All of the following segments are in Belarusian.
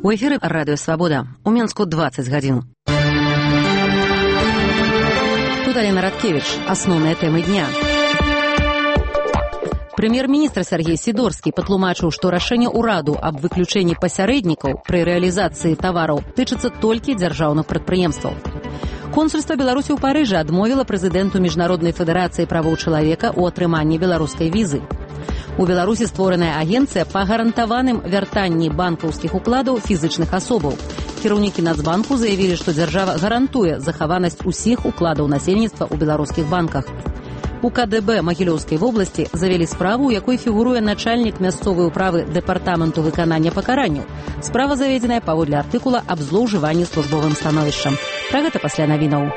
У эфіры радыё «Свабода». У Мінску 20 гадзін. Тут Алена Радкевич. Асноўныя тэмы дня. Прэм'ер-міністр Сергей Сідорскі патлумачыў, што рашэнне ўраду аб выключэнні пасярэднікаў пры рэалізацыі тавараў тычыцца толькі дзяржаўных прадпрыемстваў. Консульства Беларусі ў Парыжы адмовіла прэзідэнту Міжнароднай федэрацыі правоў чалавека ў атрыманні беларускай візы. У Беларусі створаная агенцыя па гарантаваным вяртанні банкаўскіх укладаў фізычных асобаў. Кіраўнікі Нацбанку заявілі, што дзяржава гарантуе захаванасць усіх укладаў насельніцтва ў беларускіх банках. У КДБ Магілёўскай вобласці завялі справу, у якой фігуруе начальнік мясцовай управы дэпартаменту выканання пакаранняў. Справа заведзеная паводле артыкула аб злоўжыванні службовым становішчам. Пра гэта пасля навінаў.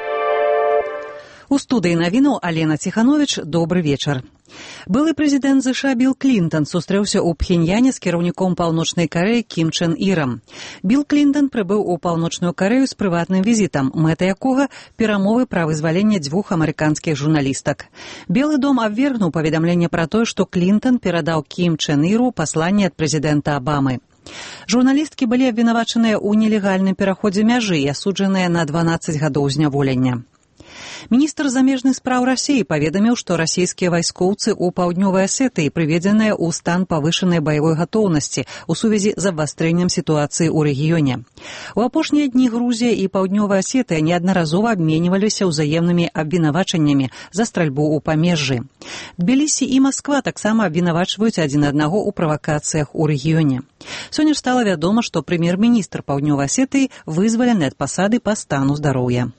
У студыі навінаў Алена Ціхановіч. Добры вечар. Былы прэзідэнт США Білл Клінтан сустрэўся ў Пхеньяне з кіраўніком Паўночнай Карэі Кім Чен Ірам. Білл Клінтан прыбыў у Паўночную Карэю з прыватным візітам, мэта якога перамовы пра вызваленне 2 амерыканскіх журналістак. Белы дом абвергнуў паведамленне пра тое, што Клінтан перадаў Кім Чен Іру пасланне ад прэзідэнта Абамы. Журналісткі былі абвінавачаныя ў нелегальным пераходзе мяжы і асуджаныя на 12 гадоў зняволення. Міністр замежных спраў Расіі паведаміў, што расійскія вайскоўцы ў паўднёвай Асетыі прыведзеныя ў стан павышанай баявой гатоўнасці ў сувязі з абвастрэннем сітуацыі ў рэгіёне. У апошнія дні Грузія і паўднёвая Асетыя неаднаразова абменьваліся ўзаемнымі абвінавачаннямі за стральбу ў памежжы. Тбілісі і Масква таксама абвінавачваюць адзін аднаго ў правакацыях у рэгіёне. Сёння ж стала вядома, што прэм'ер-міністр паўднёвай Асетыі вызвалены ад пасады па стану здароўя.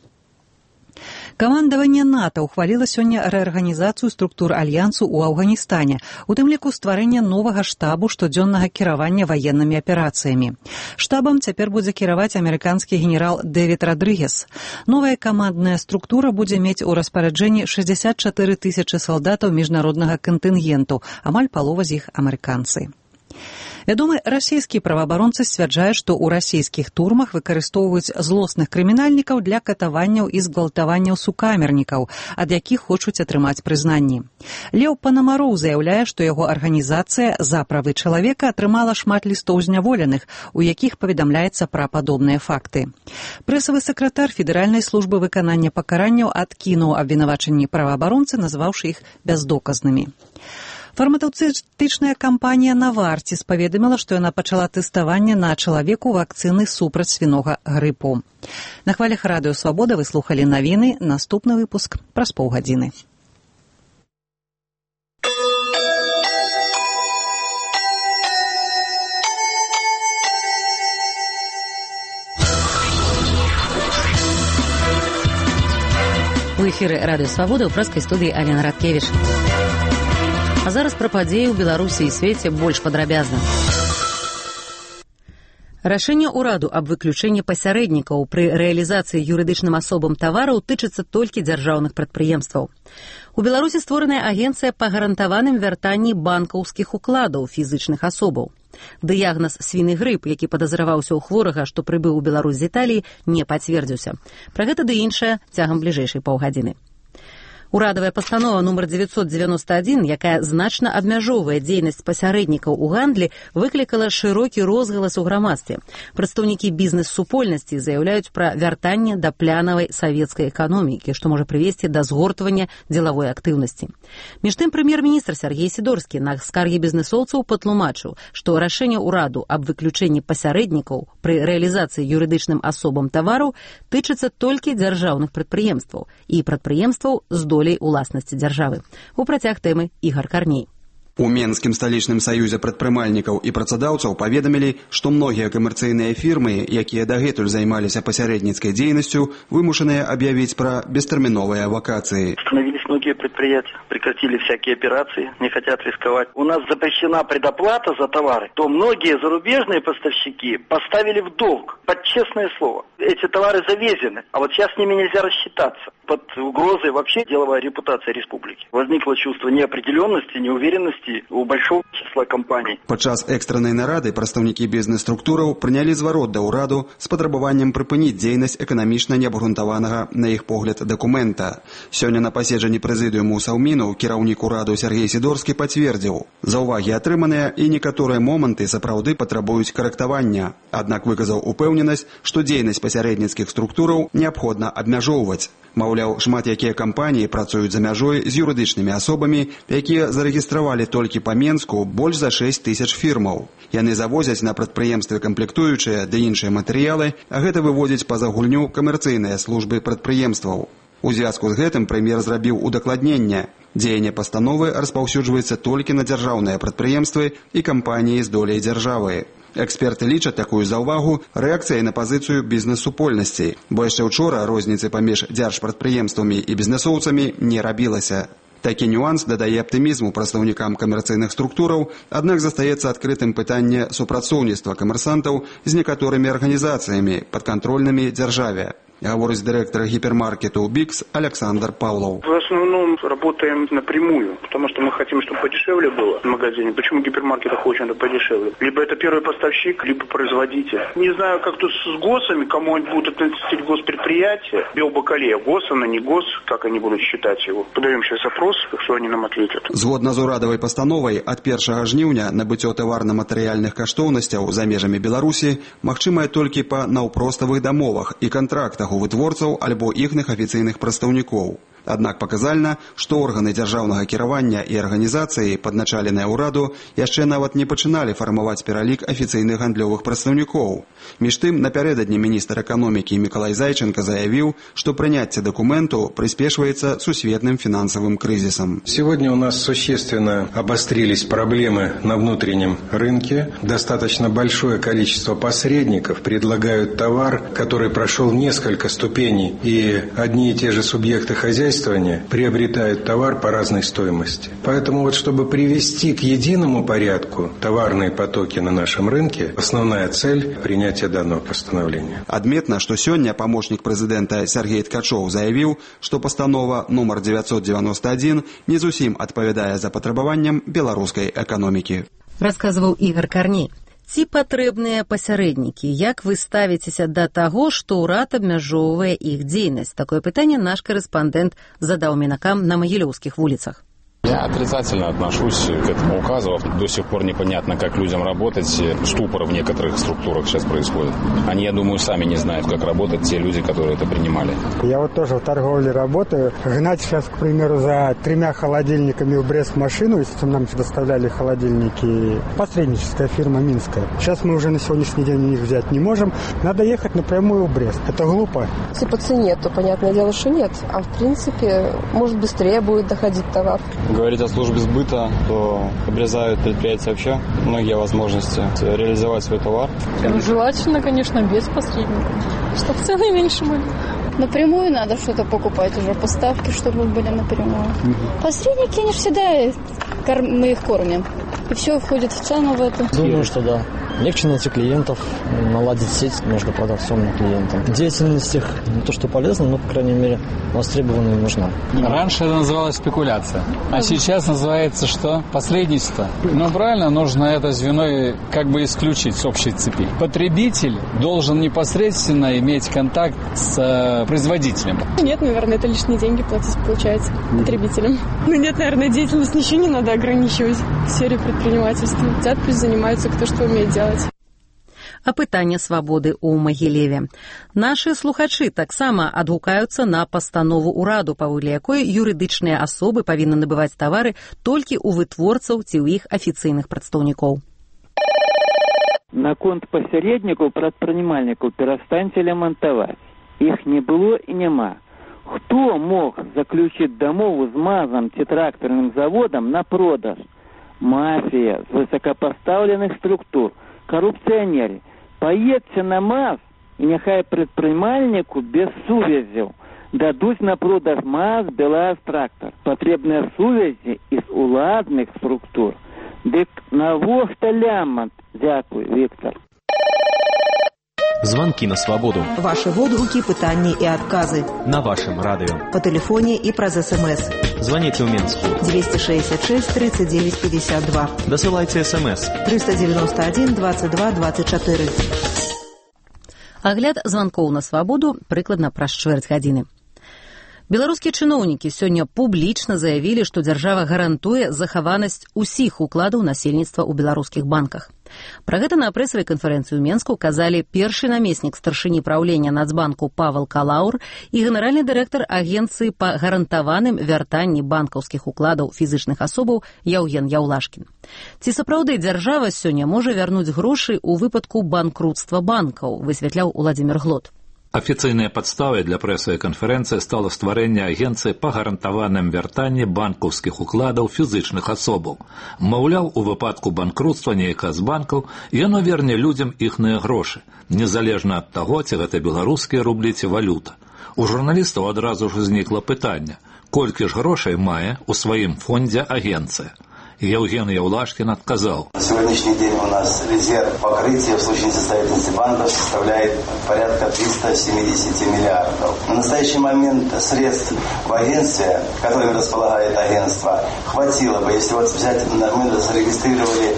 Камандаванне НАТО ўхваліла сёння рэарганізацыю структур альянсу ў Афганістане, у тым ліку стварэнне новага штабу штодзённага кіравання ваеннымі аперацыямі. Штабам цяпер будзе кіраваць амерыканскі генерал Дэвід Родрыгес. Новая камандная структура будзе мець у распараджэнні 64 тысячы салдатаў міжнароднага кантынгенту, амаль палова з іх амерыканцы. Вядомы расійскі праваабаронцы сцвярджае, што ў расійскіх турмах выкарыстоўваюць злосных крымінальнікаў для катаванняў і згвалтаванняў сукамернікаў, ад якіх хочуць атрымаць прызнанні. Леў Панамароў заяўляе, што яго арганізацыя «За правы чалавека» атрымала шмат лістоў зняволеных, у якіх паведамляецца пра падобныя факты. Прэсавы сакратар Федэральнай службы выканання пакаранняў адкінуў абвінавачанні праваабаронцы, назваўшы іх бяздоказнымі. Фармацэўтычная кампанія «Навартіс» паведаміла, што яна пачала тэставанне на чалавеку вакцыны супраць свінога грыпу. На хвалях радыё «Свабода» вы слухалі навіны. Наступны выпуск праз паўгадзіны. У эфіры радыё «Свабода» ў прэскай студыі Алена Радкевич. А зараз пра падзеі ў Беларусі і свеце больш падрабязна. Рашэнне ўраду аб выключэнні пасярэднікаў пры рэалізацыі юрыдычным асобам тавараў тычыцца толькі дзяржаўных прадпрыемстваў. У Беларусі створаная агенцыя па гарантаваным вяртанні банкаўскіх укладаў фізычных асобаў. Дыягназ свіны грып, які падазраваўся ў хворага, што прыбыў у Беларусь з Італіі, не пацвердзіўся. Пра гэта ды іншае цягам бліжэйшай паўгадзіны. Урадавая пастанова нумар 991, якая значна абмяжоўвае дзейнасць пасярэднікаў у гандлі, выклікала шырокі розгалас у грамадстве. Прадстаўнікі бізнес-супольнасці заяўляюць пра вяртанне да плянавай савецкай эканомікі, што можа прывесці да згортвання дзелавой актыўнасці. Між тым, прэм'ер-міністр Сергей Сідорскі на скаргі бізнесоўцаў патлумачыў, што рашэнне ўраду аб выключэнні пасярэднікаў пры рэалізацыі юрыдычным асобам тавараў тычыцца толькі дзяржаўных прадпрыемстваў і прадпрыемстваў з долей уласнасці дзяржавы. У працяг тэмы Ігар Карней. У Менскім сталічным саюзе прадпрымальнікаў і працадаўцаў паведамілі, што многія камерцыйныя фірмы, якія дагэтуль займаліся пасярэдніцкай дзейнасцю, вымушаныя объявить про бестэрміновыя вакации. Остановились многие предприятия, прекратили всякие операции, не хотят рисковать. У нас запрещена предоплата за товары, то многие зарубежные поставщики поставили в долг, под честное слово. Эти товары завезены, а вот сейчас с ними нельзя рассчитаться. Под угрозой вообще деловая репутация республики. Возникло чувство неопределенности, неуверенности ликвидности у большого числа компаний. Падчас экстраннай нарады прадстаўнікі бізнес-структураў прынялі зварот да ўраду з патрабаваннем прыпыніць дзейнасць эканамічна неабгрунтаванага, на іх погляд, дакумента. Сёння на паседжанні прэзідыуму Саўміну кіраўнік ураду Сергей Сідорскі пацвердзіў: заўвагі атрыманыя і некаторыя моманты сапраўды патрабуюць карэктавання. Аднак выказаў упэўненасць, што дзейнасць пасярэдніцкіх структураў неабходна абмяжоўваць. Маўляў, шмат якія кампаніі працуюць за мяжой з юрыдычнымі асобамі, якія зарэгістравалі толькі па Менску больш за 6 тысяч фірмаў. Яны завозяць на прадпрыемствы камплектуючыя ды іншыя матэрыялы, а гэта выводзіць па-за гульню камерцыйныя службы прадпрыемстваў. У звязку з гэтым прэм'ер зрабіў удакладненне. Дзеянне пастановы распаўсюджваецца толькі на дзяржаўныя прадпрыемствы і кампаніі з доляй дзяржавы. Эксперты лічаць такую заўвагу рэакцыяй на пазіцыю бізнес-супольнасцей, бо яшчэ учора розніцы паміж дзяржпрадпрыемствамі і бізнесоўцамі не рабілася. Такі нюанс дадае аптымізму прадстаўнікам камерцыйных структураў, аднак застаецца адкрытым пытанне супрацоўніцтва камерсантаў з некаторымі арганізацыямі, падкантрольнымі дзяржаве. Говорит директор гипермаркета «Бикс» Александр Павлов. В основном работаем напрямую, потому что мы хотим, чтобы подешевле было в магазине. Почему гипермаркеты хочет подешевле? Либо это первый поставщик, либо производитель. Не знаю, как тут с ГОСами, кому они будут относить госпредприятия. Белбакалея, ГОС, она не ГОС, как они будут считать его. Подаем сейчас опрос, что они нам ответят. Згодна з урадавай пастановай, ад 1 жніўня набыццё таварна-матэрыяльных каштоўнасцяў за межамі Беларусі магчымае толькі па наўпроставых дамовах і кантрактах у вытворцаў альбо іхных афіцыйных прадстаўнікоў. Аднак паказальна, што органы дзяржаўнага кіравання і арганізацыі, падначаленыя ўраду, яшчэ нават не пачыналі фармаваць пералік афіцыйных гандлёвых прадстаўнікоў. Між тым, напярэдадні міністр эканомікі Мікалай Зайченко заявіў, што прыняцце документу приспешивается сусветным финансовым кризисом. Сегодня у нас существенно обострились проблемы на внутреннем рынке. Достаточно большое количество посредников предлагают товар, который прошел несколько ступеней, и одни и те же субъекты хозяйствования приобретают товар по разной стоимости. Поэтому вот, чтобы привести к единому порядку товарные потоки на нашем рынке, основная цель – принятия данного постановления. Адметна, што сёння памочнік прэзідэнта Сергей Ткачоў заявіў, што пастанова нумар 991 не зусім адпавядае запатрабаванням беларускай эканомікі. Расказваў Ігор Карней. Ці патрэбныя пасярэднікі? Як вы ставіцеся да таго, што ўрад абмяжоўвае іх дзейнасць? Такое пытанне наш корэспандэнт задаў мінакам на магілёўскіх вуліцах. Я отрицательно отношусь к этому указу. До сих пор непонятно, как людям работать. Ступор в некоторых структурах сейчас происходит. Они, я думаю, сами не знают, как работать те люди, которые это принимали. Я вот тоже в торговле работаю. Гнать сейчас, к примеру, за 3 холодильниками в Брест машину, если нам доставляли холодильники, посредническая фирма минская. Сейчас мы уже на сегодняшний день у них взять не можем. Надо ехать напрямую в Брест. Это глупо. Если по цене, то понятное дело, что нет. А в принципе, может, быстрее будет доходить товар. Говорить о службе сбыта, то обрезают предприятия вообще многие возможности реализовать свой товар. Желательно, конечно, без посредников, чтобы цены меньше были. Напрямую надо что-то покупать уже, поставки, чтобы были напрямую. Посредники, они же всегда, мы их кормим. И все входит в цену в это. Думаю, что да. Легче найти клиентов, наладить сеть между продавцом и клиентом. Деятельность их не то что полезна, но, по крайней мере, востребованная и нужна. Раньше это называлось спекуляция, а сейчас называется что? Посредничество. Но правильно, нужно это звено как бы исключить с общей цепи. Потребитель должен непосредственно иметь контакт с производителем. Нет, наверное, это лишние деньги платить, получается, потребителям. Ну нет, наверное, деятельность ничего не надо ограничивать в сфере предпринимательства. Хотят, пусть занимаются, кто что умеет делать. А пытанне свабоды ў Магілеве. Нашы слухачы таксама адгукаюцца на пастанову ўраду, паводле якой юрыдычныя асобы павінны набываць тавары толькі ў вытворцаў ці ў іх афіцыйных прадстаўнікоў. Наконт пасярэднікаў прадпрымальнікаў перастаньце лямантаваць. Іх не было і няма. Хто мог заключыць дамову з МАЗам ці трактарным заводам на продаж? Мафія з высокопоставленых структур, коррупционеры. Поедьте на МАЗ, и нехай предпринимальнику без сувязів дадуть на продаж МАЗ, БелАЗ-трактор. Потребные сувязі из уладных структур. Дык навошта лямант? Дякую, Віктор. Звонки на свободу. Ваши водгуки, пытания и отказы. На вашем радио. По телефоне и праз СМС. Звоните в Минск. 266 39 52. Досылайте СМС. 391 22 24. Агляд званкоў на свабоду прыкладна праз чвэрць гадзіны. Беларускія чыноўнікі сёння публічна заявілі, што дзяржава гарантуе захаванасць усіх укладаў насельніцтва ў беларускіх банках. Пра гэта на прэсавай канферэнцыі ў Менску казалі першы намеснік старшыні праўлення Нацбанку Павел Калаур і генеральны дырэктар агенцыі па гарантаваным вяртанні банкаўскіх укладаў фізычных асобаў Яўген Яўлашкін. Ці сапраўды дзяржава сёння можа вярнуць грошы ў выпадку банкрутства банкаў, высвятляў Уладзімір Глот. Афіцыйнай падставай для прэсавай канферэнцыі стала стварэнне агенцыі па гарантаваным вяртанні банкаўскіх укладаў фізычных асобаў. Маўляў, у выпадку банкрутства нейкага з банкаў яно верне людзям іхныя грошы, незалежна ад таго, ці гэта беларускія рублі ці валюта. У журналістаў адразу ж узнікла пытанне, колькі ж грошай мае ў сваім фондзе агенцыя. Яўген Яўлашкін отказал. На сегодняшний день у нас резерв покрытия в случае несостоятельности банков составляет порядка 370 миллиардов. На настоящий момент средств в агентстве, которыми располагает агентство, хватило бы, если вот взять, мы зарегистрировали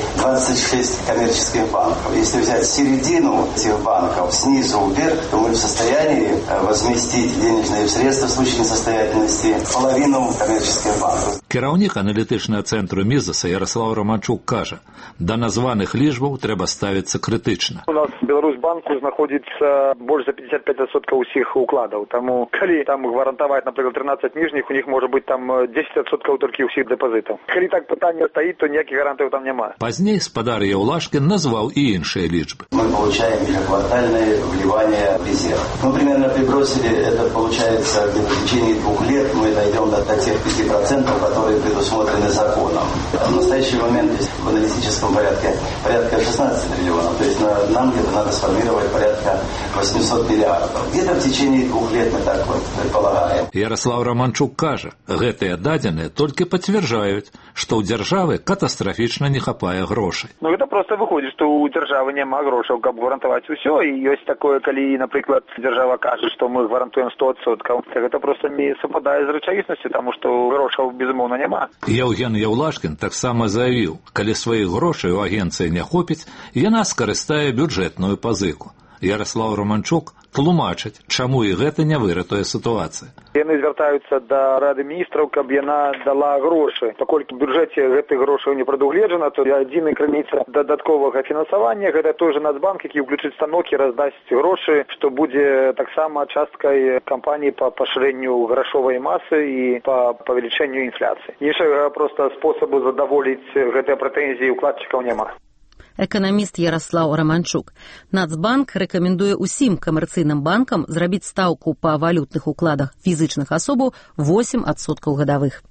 26 коммерческих банков. Если взять середину этих банков снизу вверх, то мы в состоянии возместить денежные средства в случае несостоятельности половину коммерческих банков. Кіраўнік аналітычнага цэнтру Мізаса Ярослав Романчук кажа, да названых лічбаў трэба ставіцца крытычна. У нас в Беларусьбанку знаходзіцца больш за 55% усіх укладаў. Таму, калі там гарантаваць, напрыклад, 13 ніжніх, у них можа быць там 10% толькі ўсіх дэпазітаў. Калі так пытанне стаіць, то ніякіх гарантыяў там няма. Пазней спадар Яўлашкін назваў і іншыя лічбы. Мы получаем ежеквартальные вливания в резерв. Мы примерно прибросили, это получается где-то в течение 2 лет мы дойдем до тех 5%, которые предусмотрены законом. В настоящий момент в аналитическом порядке порядка 16 триллионов. То есть нам где-то надо сформировать порядка 800 миллиардов. Где-то в течение 2 лет мы так вот предполагаем. Ярослав Романчук кажа, гэтыя дадзеныя толькі пацвярджаюць, што ў дзяржавы катастрафічна не хапае грошай. Ну гэта просто выходзіць, што ў дзяржавы няма грошаў, каб гарантаваць усё, і ёсць такое, калі, напрыклад, дзяржава кажа, што мы гарантуем 100%, гэта просто не супадае з рэчаіснасцю, таму што грошаў безумоўна няма. Яўген Яўлашкін таксама заявіў, калі сваіх грошай у агенцыі не хопіць, яна скарыстае бюджэтную пазыку. Ярослав Романчук тлумачыць, чаму і гэта не выратуе сітуацыю. Яны звяртаюцца да Рады міністраў, каб яна дала грошы. Паколькі ў бюджэце гэтых грошаў не прадугледжана, то адзіная крыніца дадатковага фінансавання гэта той же Нацбанк, які ўключыць станок і раздасць грошы, што будзе таксама часткай кампаніі па пашырэнню грашовай масы і па павелічэнню інфляцыі. Іншага проста спосабу задаволіць гэтыя прэтэнзіі укладчыкаў няма. Эканаміст Ярослав Романчук. Нацбанк рэкамендуе ўсім камерцыйным банкам зрабіць стаўку па валютных укладах фізычных асобаў 8% гадавых.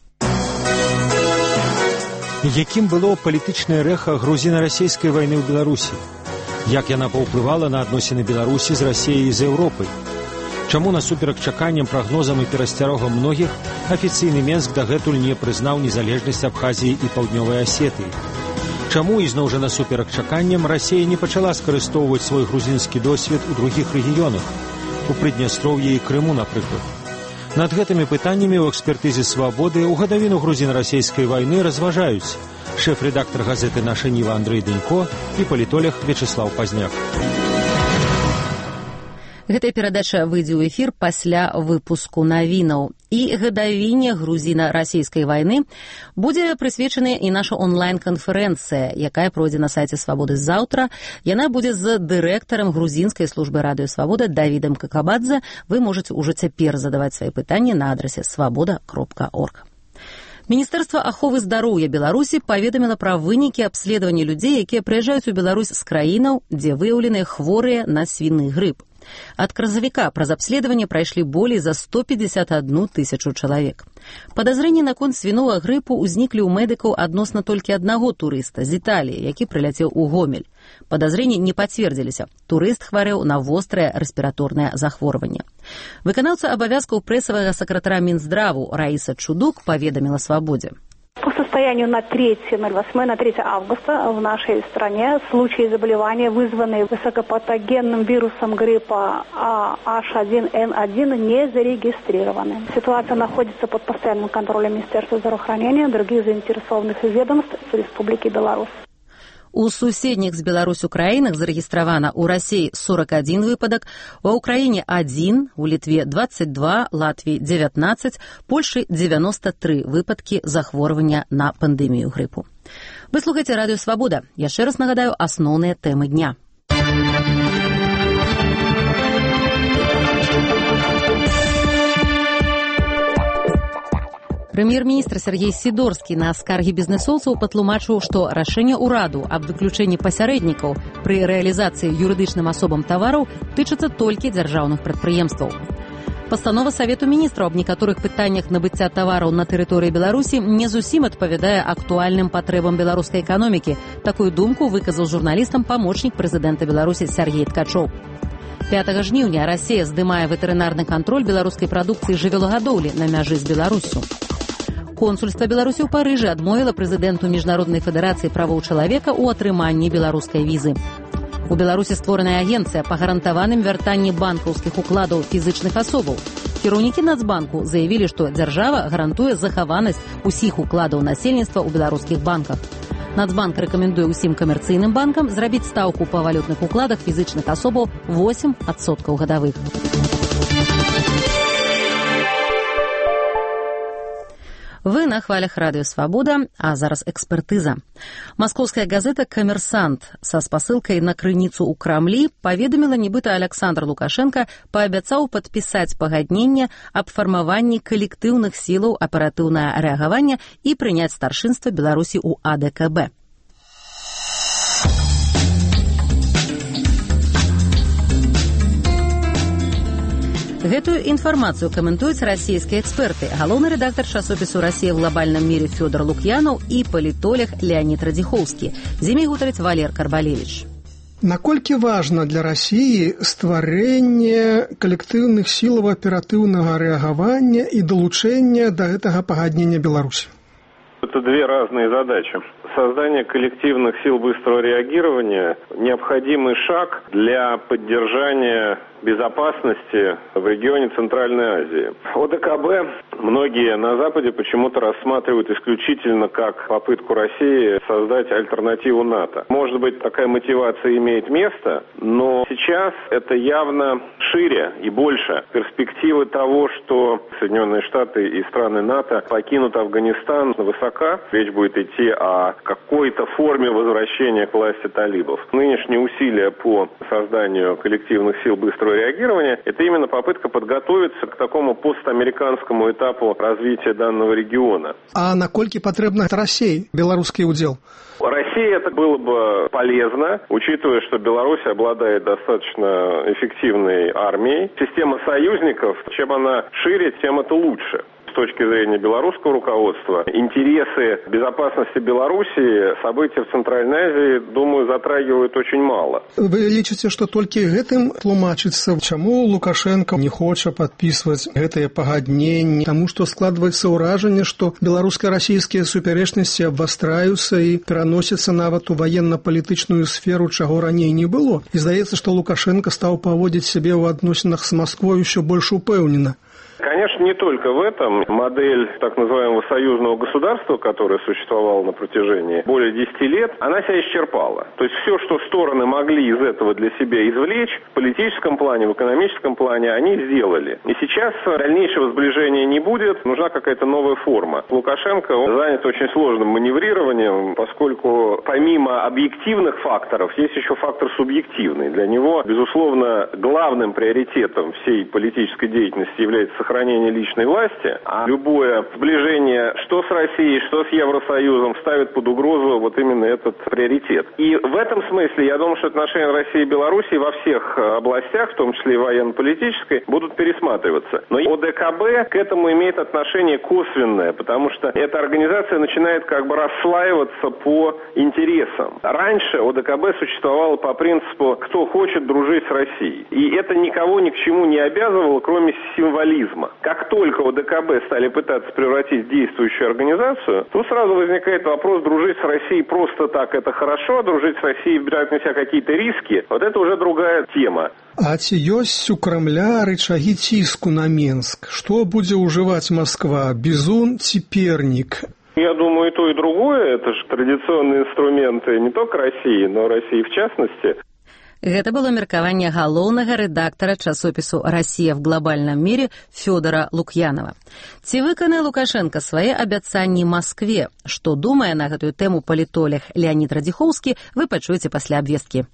Якім было палітычнае рэха грузіна-расійскай вайны ў Беларусі? Як яна паўплывала на адносіны Беларусі з Расіяй і з Еўропай? Чаму насуперак чаканням, прагнозам і перасцярогам многіх афіцыйны Менск дагэтуль не прызнаў незалежнасць Абхазіі і Паўднёвай Асетыі? Чаму ізноў жа насуперак чаканням Расія не пачала скарыстоўваць свой грузінскі досвед у другіх рэгіёнах, у Прыднястроўі і Крыму, напрыклад? Над гэтымі пытаннямі ў экспертызе «Свабоды» у гадавіну грузіна-расійскай вайны разважаюць шэф-рэдактар газеты «Наша Ніва» Андрэй Дэнько і палітолог Вячеслав Пазняк. Гэтая перадача выйдзе ў эфір пасля выпуску навінаў. І гадавіне грузіна-расійскай вайны будзе прысвечаная і наша онлайн-канферэнцыя, якая пройдзе на сайце «Свабоды» заўтра. Яна будзе з дырэктарам грузінскай службы радыё «Свабода» Давідам Какабадзе. Вы можаце ўжо цяпер задаваць свае пытанні на адрасе swoboda.org. Міністэрства аховы здароўя Беларусі паведаміла пра вынікі абследавання людзей, якія прыязджаюць у Беларусь з краінаў, дзе выяўленыя хворыя на свіны грып. Ад красавіка праз абследаванне прайшлі болей за 151 тысячу чалавек. Падазрэнні наконт свінога грыпу ўзніклі ў медыкаў адносна толькі аднаго турыста з Італіі, які прыляцеў у Гомель. Падазрэнні не пацвердзіліся. Турыст хварэў на вострае рэспіраторнае захворванне. Выканаўца абавязкаў прэсавага сакратара Мінздраву Раіса Чудук паведаміла «Свабодзе». По состоянию состоянию на 3 августа в нашей стране случаи заболевания, вызванные высокопатогенным вирусом гриппа H1N1, не зарегистрированы. Ситуация находится под постоянным контролем Министерства здравоохранения и других заинтересованных ведомств Республики Беларусь. У суседніх з Беларусю краінах зарэгістравана ў Расіі 41 выпадак, ва Ўкраіне 1, у Літве 22, Латвіі 19, Польшы 93 выпадкі захворвання на пандэмію грыпу. Вы слухаеце Радыё Свабода. Яшчэ раз нагадаю асноўныя тэмы дня. Прэм'ер-міністр Сергей Сідорскі на скаргі бізнэсоўцаў патлумачыў, што рашэнне ўраду аб выключэнні пасярэднікаў пры рэалізацыі юрыдычным асобам тавараў тычыцца толькі дзяржаўных прадпрыемстваў. Пастанова Савету міністраў аб некаторых пытаннях набыцця тавараў на тэрыторыі Беларусі не зусім адпавядае актуальным патрэбам беларускай эканомікі. Такую думку выказаў журналістам памочнік прэзідэнта Беларусі Сергей Ткачоў. 5 жніўня Расія здымае ветэрынарны кантроль беларускай прадукцыі жывёлагадоўлі на мяжы з Беларусю. Консульства Беларусі ў Парыжы адмовіла прэзідэнту Міжнароднай федэрацыі правоў чалавека ў атрыманні беларускай візы. У Беларусі створаная агенцыя па гарантаваным вяртанні банкаўскіх укладаў фізычных асобаў. Кіраўнікі Нацбанку заявілі, што дзяржава гарантуе захаванасць усіх укладаў насельніцтва ў беларускіх банках. Нацбанк рэкамендуе ўсім камерцыйным банкам зрабіць стаўку па валютных укладах фізычных асобаў 8% гадавых. Вы на хвалях Радыё Свабода, а зараз экспертыза. Маскоўская газета «Камерсант» са спасылкай на крыніцу ў Крамлі паведаміла, нібыта Александр Лукашенко паабяцаў падпісаць пагадненне аб фармаванні калектыўных сілаў аператыўнае рэагавання і прыняць старшынства Беларусі ў АДКБ. Гэтую інфармацыю каментуюць расійскія эксперты, галоўны рэдактар часопісу «Расія в глобальным мире» Фёдор Лукьянаў і палітолог Леонид Радзіхоўскі. З імі гутарыць Валер Карбалевіч. Наколькі важна для Расіі стварэнне калектыўных сілаў аператыўнага рэагавання і далучэння да гэтага пагаднення Беларусі? Это две разные задачи. Создание коллективных сил быстрого реагирования – необходимый шаг для поддержания безопасности в регионе Центральной Азии. ОДКБ многие на Западе почему-то рассматривают исключительно как попытку России создать альтернативу НАТО. Может быть, такая мотивация имеет место, но сейчас это явно шире и больше. Перспективы того, что Соединенные Штаты и страны НАТО покинут Афганистан, высока. Речь будет идти о какой-то форме возвращения к власти талибов. Нынешние усилия по созданию коллективных сил быстрого реагирования – это именно попытка подготовиться к такому постамериканскому этапу развития данного региона. А наколькі патрэбна России белорусский удел? России это было бы полезно, учитывая, что Беларусь обладает достаточно эффективной армией. Система союзников, чем она шире, тем это лучше. С точки зрения белорусского руководства, интересы безопасности Беларуси, события в Центральной Азии, думаю, затрагивают очень мало. Вы лічыце, што толькі гэтым тлумачыцца, чаму Лукашенко не хоча падпісваць гэтае пагадненне, таму што складваецца ўражанне, што беларуска-расійскія супярэчнасці абвастраюцца і пераносяцца нават у военно-палітычную сферу, чаго раней не было. І здаецца, што Лукашенко стаў паводзіць сябе ў адносінах з Москвой усё больш упэўнена. Конечно, не только в этом. Модель так называемого союзного государства, которая существовала на протяжении более 10 лет, она себя исчерпала. То есть все, что стороны могли из этого для себя извлечь, в политическом плане, в экономическом плане, они сделали. И сейчас дальнейшего сближения не будет, нужна какая-то новая форма. Лукашенко занят очень сложным маневрированием, поскольку помимо объективных факторов есть еще фактор субъективный. Для него, безусловно, главным приоритетом всей политической деятельности является сохранение личной власти, а любое сближение что с Россией, что с Евросоюзом ставит под угрозу вот именно этот приоритет. И в этом смысле я думаю, что отношения России и Беларуси во всех областях, в том числе и военно-политической, будут пересматриваться. Но ОДКБ к этому имеет отношение косвенное, потому что эта организация начинает как бы расслаиваться по интересам. Раньше ОДКБ существовало по принципу «кто хочет дружить с Россией». И это никого ни к чему не обязывало, кроме символизма. Как только ОДКБ стали пытаться превратить в действующую организацию, то сразу возникает вопрос, дружить с Россией просто так это хорошо, а дружить с Россией, брать на себя какие-то риски, вот это уже другая тема. А ці ёсць у Крамля рычагі ціску на Менск? Што будзе ўжываць Москва? Бізун ці пернік? Я думаю, и то, и другое. Это же традиционные инструменты не только России, но России в частности. Гэта было меркаванне галоўнага рэдактара часопісу «Россия в глобальном мире» Фёдора Лукьянова. Ці выканае Лукашенко свае абяцанні Москве? Што думае на гэтую тэму палітолог Леонид Радзіхоўскі, вы пачуеце пасля абвесткі.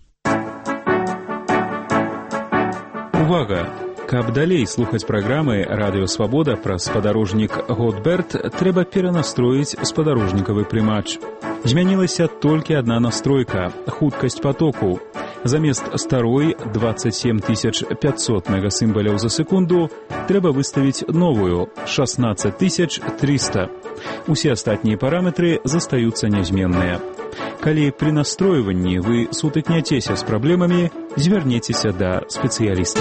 Увага! Каб далей слухаць праграмы «Радыё Свабода» праз спадарожнік «Готберт», трэба перанастроіць спадарожнікавы прымач. Змянілася толькі адна настройка – хуткасць патоку. Замест старой 27 500 мегасімбаляў за секунду трэба выставіць новую – 16 300. Усе астатнія параметры застаюцца нязменныя. Калі пры настройванні вы сутыкняцеся з праблемамі, звярніцеся да спецыялістаў.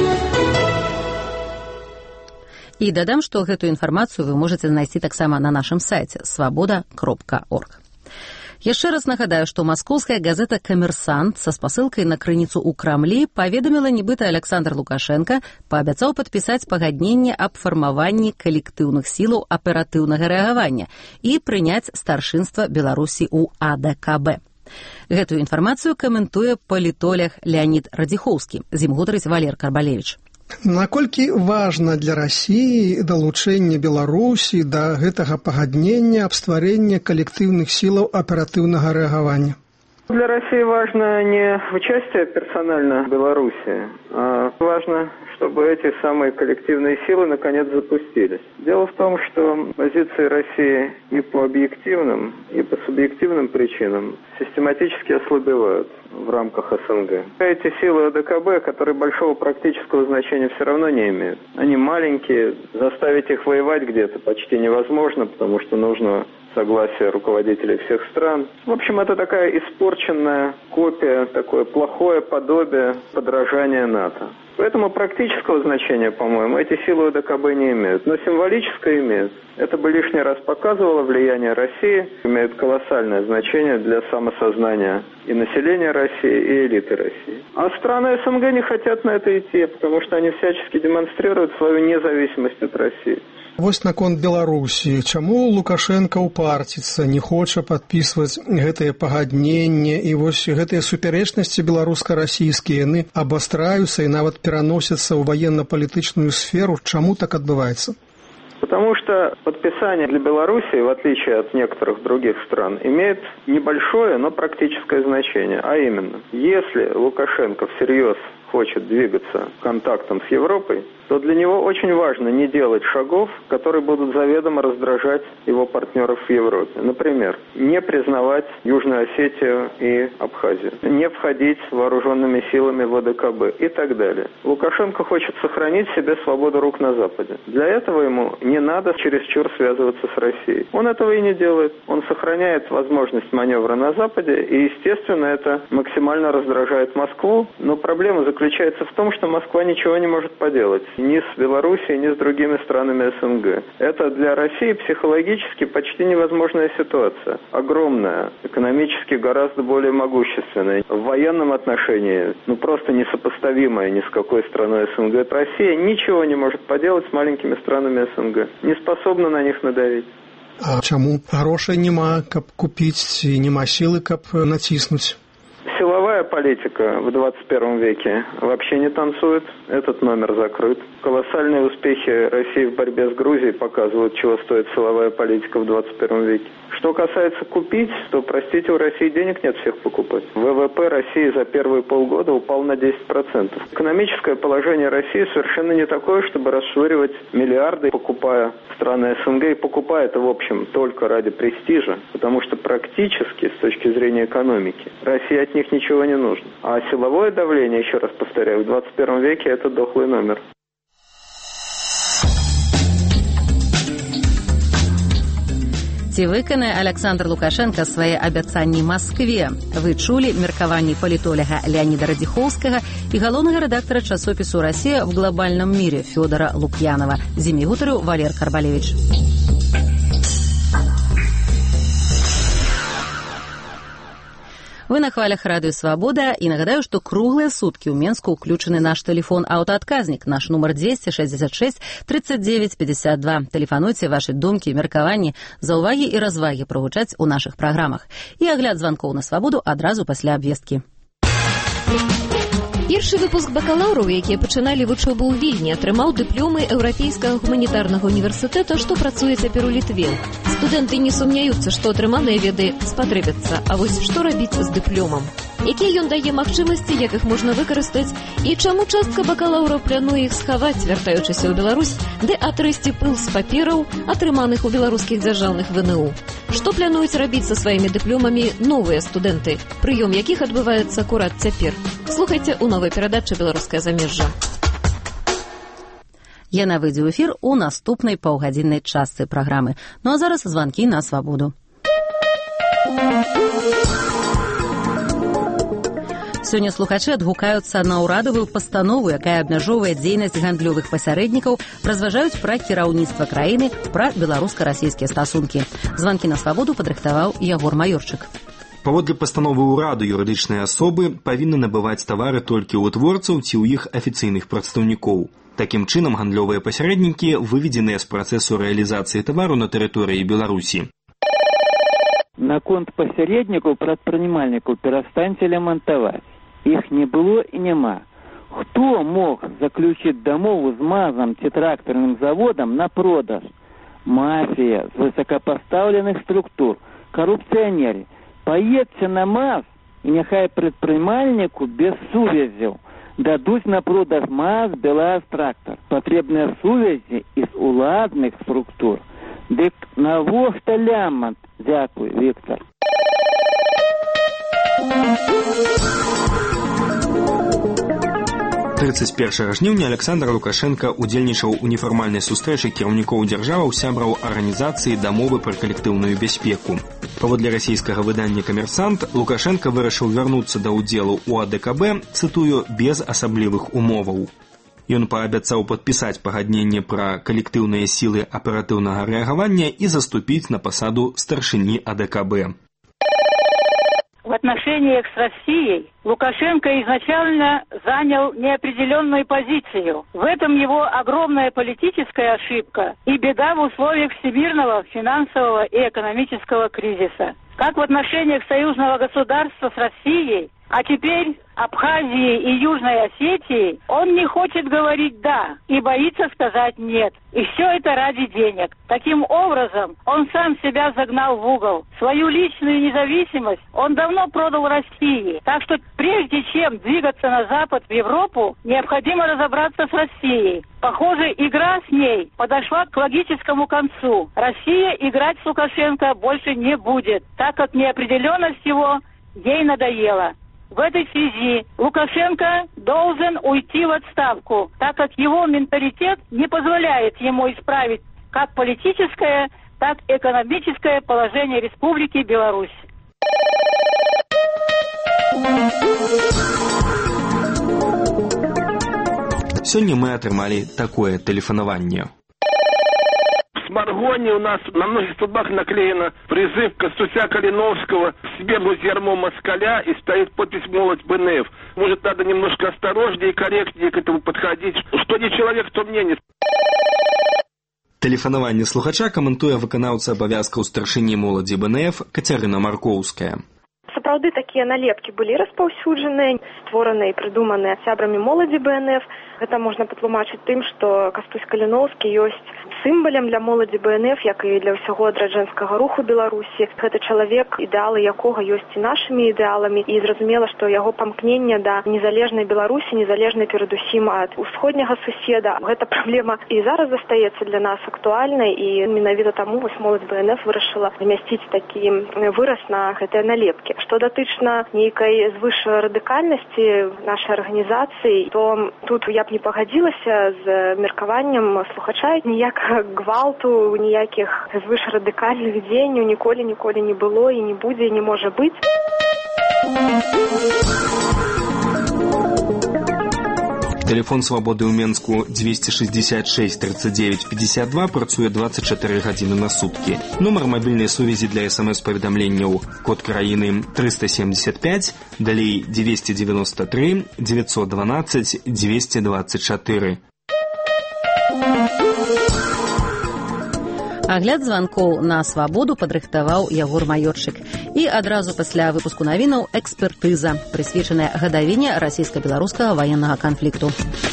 І дадам, што гэтую інфармацыю вы можаце знайсці таксама на нашым сайце svoboda.org. Яшчэ раз нагадаю, што маскоўская газета «Камерсант» са спасылкай на крыніцу ў Крамлі паведаміла, нібыта Александр Лукашенко паабяцаў падпісаць пагадненне аб фармаванні калектыўных сілаў аператыўнага рэагавання і прыняць старшынства Беларусі ў АДКБ. Гэтую інфармацыю каментуе палітолог Леонид Радзіхоўскі. З ім гутарыць Валер Карбалевіч. Наколькі важна для России далучэнне Беларусі да гэтага пагаднення аб стварэнні калектыўных сілаў аператыўнага рэагавання? Для России важно не участие персонально в Беларуси, а важно, чтобы эти самые коллективные силы наконец запустились. Дело в том, что позиции России и по объективным, и по субъективным причинам систематически ослабевают в рамках СНГ. Эти силы ОДКБ, которые большого практического значения все равно не имеют. Они маленькие, заставить их воевать где-то почти невозможно, потому что нужно согласие руководителей всех стран. В общем, это такая испорченная копия, такое плохое подобие подражания НАТО. Поэтому практического значения, по-моему, эти силы ОДКБ не имеют, но символическое имеют. Это бы лишний раз показывало влияние России, имеет колоссальное значение для самосознания и населения России, и элиты России. А страны СНГ не хотят на это идти, потому что они всячески демонстрируют свою независимость от России. Вось наконт Беларусі. Чаму Лукашенко упарціцца, не хоча падпісваць гэтыя пагадненні, і вось гэтыя супярэчнасці беларуска-расійскія, яны абастраюцца і нават пераносяцца ў военно-палітычную сферу. Чаму так адбываецца? Потому что подписание для Беларуси, в отличие от некоторых других стран, имеет небольшое, но практическое значение. А именно, если Лукашенко всерьез хочет двигаться контактом с Европой, то для него очень важно не делать шагов, которые будут заведомо раздражать его партнеров в Европе. Например, не признавать Южную Осетию и Абхазию, не входить вооруженными силами в ОДКБ и так далее. Лукашенко хочет сохранить себе свободу рук на Западе. Для этого ему не надо чересчур связываться с Россией. Он этого и не делает. Он сохраняет возможность маневра на Западе, и, естественно, это максимально раздражает Москву. Но проблема заключается в том, что Москва ничего не может поделать ни с Белоруссией, ни с другими странами СНГ. Это для России психологически почти невозможная ситуация. Огромная, экономически гораздо более могущественная. В военном отношении, просто несопоставимая ни с какой страной СНГ. Россия ничего не может поделать с маленькими странами СНГ. Не способна на них надавить. А чаму грошай нема, каб купіць, і нема сілы, каб націснуць? Силовая политика в 21 веке вообще не танцует. Этот номер закрыт. Колоссальные успехи России в борьбе с Грузией показывают, чего стоит силовая политика в 21 веке. Что касается купить, то, простите, у России денег нет всех покупать. ВВП России за первые полгода упал на 10%. Экономическое положение России совершенно не такое, чтобы расшвыривать миллиарды, покупая страны СНГ, и покупая это, в общем, только ради престижа, потому что практически, с точки зрения экономики, России от них ничего не нужно. А силовое давление, еще раз повторяю, в 21 веке это дохлый номер. Ці выканае Александр Лукашенко свае абяцанні Маскве? Вы чулі меркаванні палітоляга Леонида Радзіхоўскага і галоўнага рэдактара часопісу «Россия в глобальном мире» Фёдора Лукьянова. Зімі гутарыў Валер Карбалевич. Вы на хвалях радыё «Свабода» і нагадаю, што круглыя суткі ў Менску ўключаны наш тэлефон аўтаадказнік. Наш нумар 266 39 52. Тэлефануйце вашы думкі і меркаванні, заўвагі і развагі прагучаць у нашых праграмах. І агляд званкоў на «Свабоду» адразу пасля абвесткі. Першы выпуск бакалаўраў, якія пачыналі вучобу ў Вільні, атрымаў дыпломы Еўрапейскага гуманітарнага універсітэта, што працуе цяпер у Літве. Студэнты не сумняюцца, што атрыманыя веды спатрэбяцца. А вось што рабіць з дыпломам? Якія ён дае магчымасці, як іх можна выкарыстаць, і чаму частка бакалаўраў плануе іх схаваць, вяртаючыся ў Беларусь, ды атрэсці пыл з папераў, атрыманых у беларускіх дзяржаўных ВНУ. Што плануюць рабіць са сваімі дыпломамі новыя студэнты, прыём якіх адбываецца акурат цяпер? Слухайце ў новай перадачы «Беларускае замежжа». Яна выйдзе ў эфір у наступнай паўгадзіннай частцы праграмы. Ну а зараз званкі на «Свабоду». Сёння слухачы адгукаюцца на ўрадавую пастанову, якая абмяжоўвае дзейнасць гандлёвых пасярэднікаў, разважаюць пра кіраўніцтва краіны, пра беларуска-расійскія стасункі. Званкі на «Свабоду» падрыхтаваў Ягор Маёрчык. Паводле пастановы ўраду юрыдычныя асобы павінны набываць тавары толькі ў вытворцаў ці ў іх афіцыйных прадстаўнікоў. Такім чынам гандлёвыя пасярэднікі выведзеныя з працэсу рэалізацыі тавару на тэрыторыі Беларусі. Наконт пасярэднікаў прадпрымальнікаў перастаньце лямантаваць. Іх не было і няма. Хто мог заключыць дамову з МАЗам ці трактарным заводам на продаж? Мафія з высокапастаўленых структур, карупцыянеры. Поедьте на МАЗ, и нехай предпринимальнику без сувязяў дадуць на продаж МАЗ, БелАЗ-трактор. Потребныя сувязі из уладных структур. Дык навошта лямант? Дякуй, Віктор. Жніўня Александр Лукашенко удзельнічаў у нефармальнай сустрэчы кіраўнікоў дзяржаваў сябраў арганізацыі дамовы пра калектыўную бяспеку. Паводле расійскага выдання «Камерсант», Лукашенко вырашыў вярнуцца да ўдзелу ў АДКБ, цытую, без асаблівых умоваў. Ён паабяцаў падпісаць пагадненне пра калектыўныя сілы аператыўнага рэагавання і заступіць на пасаду старшыні АДКБ. В отношениях с Россией Лукашенко изначально занял неопределенную позицию. В этом его огромная политическая ошибка и беда в условиях всемирного финансового и экономического кризиса. Как в отношениях союзного государства с Россией, а теперь Абхазии и Южной Осетии, он не хочет говорить «да» и боится сказать «нет». И все это ради денег. Таким образом, он сам себя загнал в угол. Свою личную независимость он давно продал России. Так что прежде чем двигаться на запад, в Европу, необходимо разобраться с Россией. Похоже, игра с ней подошла к логическому концу. Россия играть с Лукашенко больше не будет, так как неопределенность его ей надоела. В этой связи Лукашенко должен уйти в отставку, так как его менталитет не позволяет ему исправить как политическое, так и экономическое положение Республики Беларусь. Сёння мы атрымалі такое тэлефанаванне. В Маргоне у нас на многих столбах наклеено призыв Костуся Калиновского «Свергнуть ярмо москаля» и стоит подпись «Молодь БНФ». Может, надо немножко осторожнее и корректнее к этому подходить. Что не человек, то мнение. Тэлефанаванне слухача каментуе выканаўца абавязкаў старшыні моладзі БНФ Кацярына Маркоўская. Сапраўды такія налепкі былі распаўсюджаныя, створаныя і прыдуманыя сябрамі моладзі БНФ. Гэта можна патлумачыць тым, што Кастусь Каліноўскі ёсць сімвалем для моладзі БНФ, як і для ўсяго адраджэнскага руху Беларусі. Гэта чалавек, ідэалы якога ёсць і нашымі ідэаламі, і зразумела, што яго памкненне да незалежнай Беларусі, незалежнай перадусім ад усходняга суседа. Гэта праблема і зараз застаецца для нас актуальнай, і менавіта таму моладзь БНФ вырашыла замясціць такі выраз на гэтыя налепкі. Што датычна нейкай звышрадыкальнасці нашай арганізацыі, то тут я б не пагадзілася з меркаваннем слухача. Ніякага гвалту, ніякіх звышрадыкальных дзеянняў ніколі не было і не будзе, і не можа быць. Телефон свабоды ў Менску 266 39 52 працуе 24 гадзіны на суткі. Нумар мабільнай сувязі для СМС-паведамленняў код краіны 375, далей 293 912 224. Агляд званкоў на свабоду падрыхтаваў Ягор Маёрчык. І адразу пасля выпуску навінаў экспертыза, прысвечаная гадавіне расійска-беларускага ваеннага канфлікту.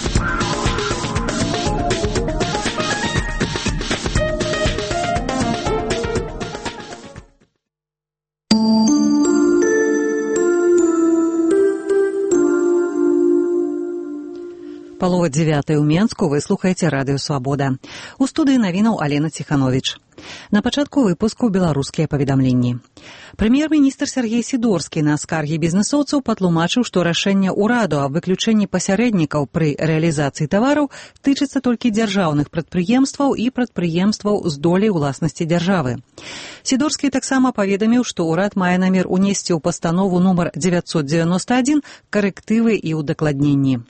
Палова 9 ў Менску, вы слухаеце радыё «Свабода». У студыі навінаў Алена Ціхановіч. На пачатку выпуску беларускія паведамленні. Прэм'ер-міністр Сергей Сідорскі на скаргі бізнесоўцаў патлумачыў, што рашэнне ўраду аб выключэнні пасярэднікаў пры рэалізацыі тавараў тычыцца толькі дзяржаўных прадпрыемстваў і прадпрыемстваў з доляй уласнасці дзяржавы. Сідорскі таксама паведаміў, што ўрад мае намер унесці ў пастанову нумар 991 карэктывы і ўдакладненні.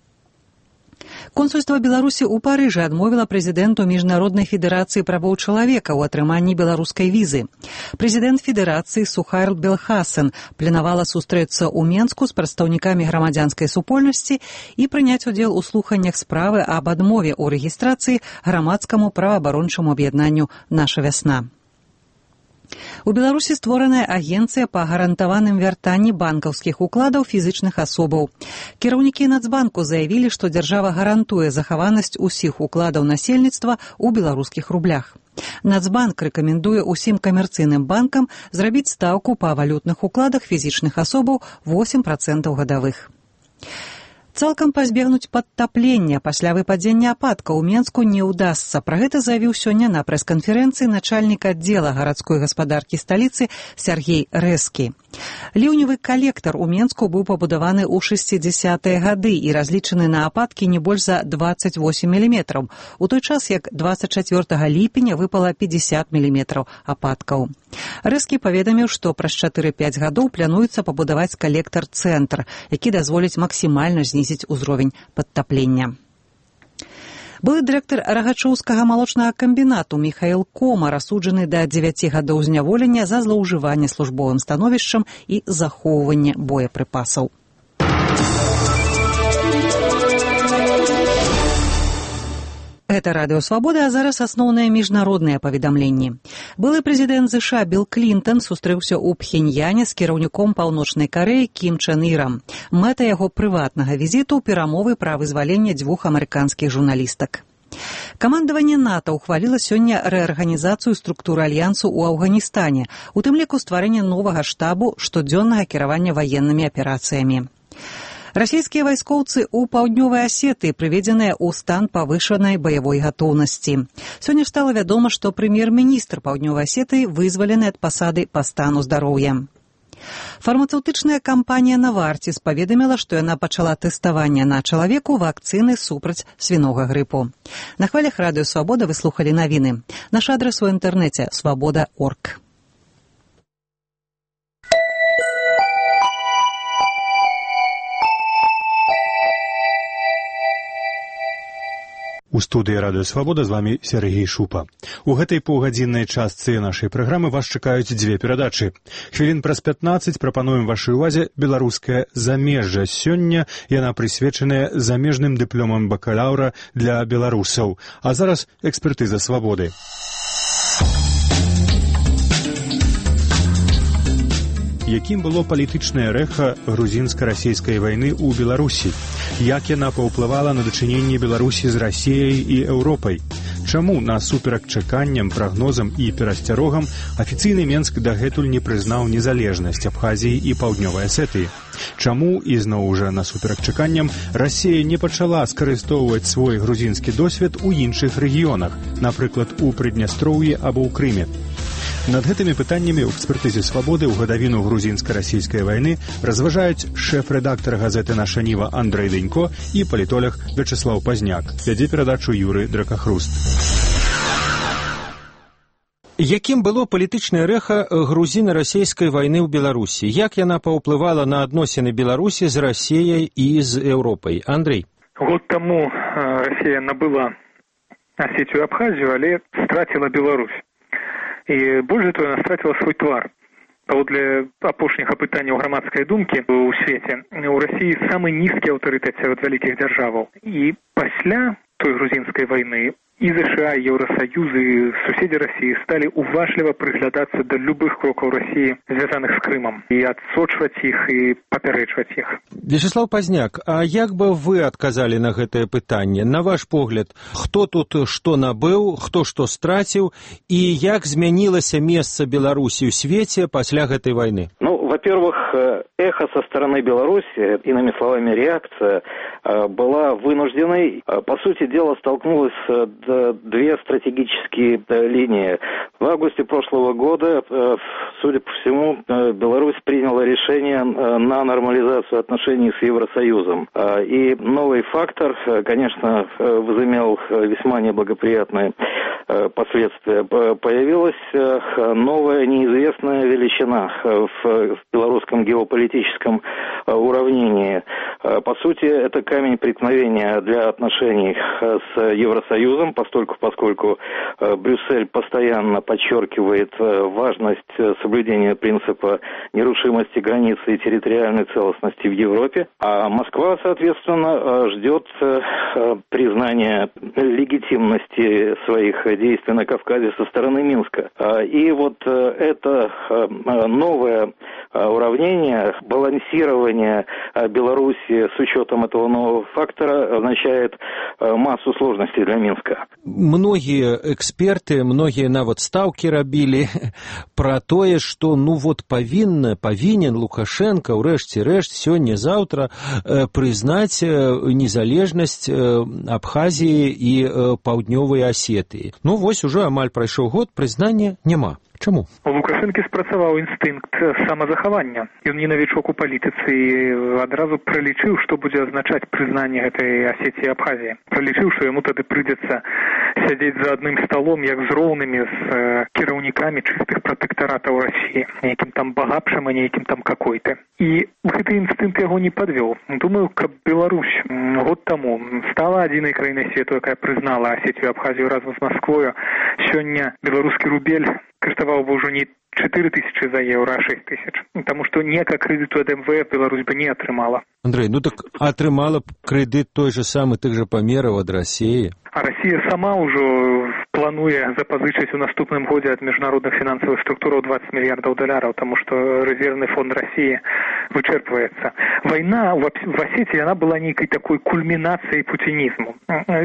Консульства Беларусі ў Парыжы адмовіла прэзідэнту Міжнароднай федэрацыі правоў чалавека ў атрыманні беларускай візы. Прэзідэнт федэрацыі Сухайл Белхасен планавала сустрэцца ў Менску з прадстаўнікамі грамадзянскай супольнасці і прыняць удзел у слуханнях справы аб адмове ў рэгістрацыі грамадскаму праваабарончаму аб'яднанню «Наша вясна». У Беларусі створаная агенцыя па гарантаваным вяртанні банкаўскіх укладаў фізычных асобаў. Кіраўнікі Нацбанку заявілі, што дзяржава гарантуе захаванасць усіх укладаў насельніцтва ў беларускіх рублях. Нацбанк рэкамендуе ўсім камерцыйным банкам зрабіць стаўку па валютных укладах фізічных асобаў 8% гадавых. Цалкам пазбегнуць падтаплення пасля выпадзення ападка ў Менску не ўдасца. Пра гэта заявіў сёння на прэс-канферэнцыі начальнік аддзела гарадской гаспадаркі сталіцы Сергей Рэзкі. Ліўневы калектар у Менску быў пабудаваны ў 60-е гады і разлічаны на ападкі не больш за 28 мм, у той час як 24 ліпеня выпала 50 мм ападкаў. Рэзкі паведаміў, што праз 4-5 гадоў плануецца пабудаваць калектар-цэнтр, які дазволіць максімальна знізіць узровень падтаплення. Былы дырэктар Рагачоўскага малочнага камбінату Міхаіл Комар асуджаны да 9 гадоў зняволення за злоўжыванне службовым становішчам і захоўванне боепрыпасаў. Гэта радыё «Свабода», а зараз асноўныя міжнародныя паведамленні. Былы прэзідэнт ЗША Білл Клінтон сустрэўся ў Пхеньяне з кіраўніком Паўночнай Карэі Кім Чэн Ірам. Мэта яго прыватнага візіту – перамовы пра вызваленне 2 амерыканскіх журналістак. Камандаванне НАТО ўхваліла сёння рэарганізацыю структуры альянсу ў Афганістане, у тым ліку стварэнне новага штабу штодзённага кіравання ваеннымі аперацыямі. Расійскія вайскоўцы ў паўднёвай Асетыі прыведзеныя ў стан павышанай баявой гатоўнасці. Сёння стала вядома, што прэм'ер-міністр паўднёвай Асетыі вызвалены ад пасады па стану здароўя. Фармацэўтычная кампанія «Навартіс» паведаміла, што яна пачала тэставанне на чалавеку вакцыны супраць свінога грыпу. На хвалях радыё «Свабода» вы слухалі навіны. Наш адрас у інтэрнэце – свабода.орг. У студыі радыё «Свабода» з вамі Сергей Шупа. У гэтай паўгадзіннай частцы нашай праграмы вас чакаюць 2 перадачы. Хвілін праз 15 прапануем вашай увазе беларускае замежжа. Сёння яна прысвечаная замежным дыпломам бакалаўра для беларусаў. А зараз экспертыза «Свабоды». Якім было палітычнае рэха грузінска-расійскай вайны ў Беларусі? Як яна паўплывала на дачыненні Беларусі з Расіяй і Еўропай? Чаму насуперак чаканням, прагнозам і перасцярогам афіцыйны Менск дагэтуль не прызнаў незалежнасць Абхазіі і Паўднёвай Асетыі? Чаму, ізноў жа насуперак чаканням, Расія не пачала скарыстоўваць свой грузінскі досвед у іншых рэгіёнах, напрыклад, у Прыднястроўі або ў Крыме? Над гэтымі пытаннямі ў экспертызе «Свабоды» ў гадавіну грузінска-расійскай вайны разважаюць шэф-рэдактар газеты «Наша Ніва» Андрэй Дэнько і палітолог Вячеслав Пазняк. Вядзе перадачу Юры Дракахруст. Якім было палітычнае рэха грузіна-расійскай вайны ў Беларусі? Як яна паўплывала на адносіны Беларусі з Расіяй і з Еўропай? Андрэй. Год таму Расія набыла Осетию и Абхазию, але стратила Беларусь. И больше того, она стратила свой твар. Паводле апошніх апытанняў грамадскай думкі ў свеце, у Расіі самы нізкі аўтарытэт сярод вялікіх дзяржаваў. І пасля той грузінскай вайны і ЗША, і Еўрасаюз, і суседзі Расіі сталі уважліва прыглядацца да любых крокаў Расіі, звязаных з Крымам, і адсочваць іх, і папярэджваць іх. Вячеслав Пазняк, а як бы вы адказалі на гэтае пытанне? На ваш погляд, хто тут што набыў, хто што страціў, і як змянілася месца Беларусі ў свеце пасля гэтай вайны? Во-первых, эхо со стороны Беларуси, иными словами, реакция была вынужденной. По сути дела, столкнулась две стратегические линии. В августе прошлого года, судя по всему, Беларусь приняла решение на нормализацию отношений с Евросоюзом. И новый фактор, конечно, возымел весьма неблагоприятные последствия. Появилась новая неизвестная величина в белорусском геополитическом уравнении. По сути, это камень преткновения для отношений с Евросоюзом, поскольку Брюссель постоянно подчеркивает важность соблюдения принципа нерушимости границ и территориальной целостности в Европе, а Москва, соответственно, ждет признания легитимности своих действий на Кавказе со стороны Минска. И вот это новое уравнение, балансирование Беларуси с учетом этого нового фактора означает массу сложностей для Минска. Многие эксперты, многие нават стаўкі рабілі пра тое, што павінен Лукашенко ўрэшце рэшт сёння-заўтра прызнаць незалежнасць Абхазіі і Паўднёвай Асетыі. Вось ужо амаль прайшоў год, прызнання няма. Чаму? У Лукашэнкі спрацаваў інстынкт самазахавання. Ён не навічок у палітыцы і адразу пралічыў, што будзе азначаць прызнанне гэтай Асетіі і Абхазіі. Пралічыў, што яму тады прыйдзецца сядзець за адным сталом, як з роўнымі, з кіраўнікамі чыстых пратэктаратаў Расіі. Нейкім там Багапшам, а нейкім там какой-то. І гэты інстынкт яго не падвёў. Думаю, каб Беларусь год таму стала адзінай краінай свету, якая прызнала Асетію і Абхазію разам з Масквою, сёння беларускі рубель каштаваў бы ўжо не 4 тысячи за евро, а 6 тысяч. Потому что ніякага крэдыту ад МВФ Беларусь бы не атрымала. Андрей, так атрымала б крэдыт той же самы, тых же памераў ад Расіі. А Расія сама ўжо плануе запазычыць у наступным годзе ад міжнародных фінансавых структураў $20 мільярдаў, таму што рэзервны фонд Расіі вычерпваецца. Вайна в Асетіі, яна была нейкай такой кульмінацыяй путінізму.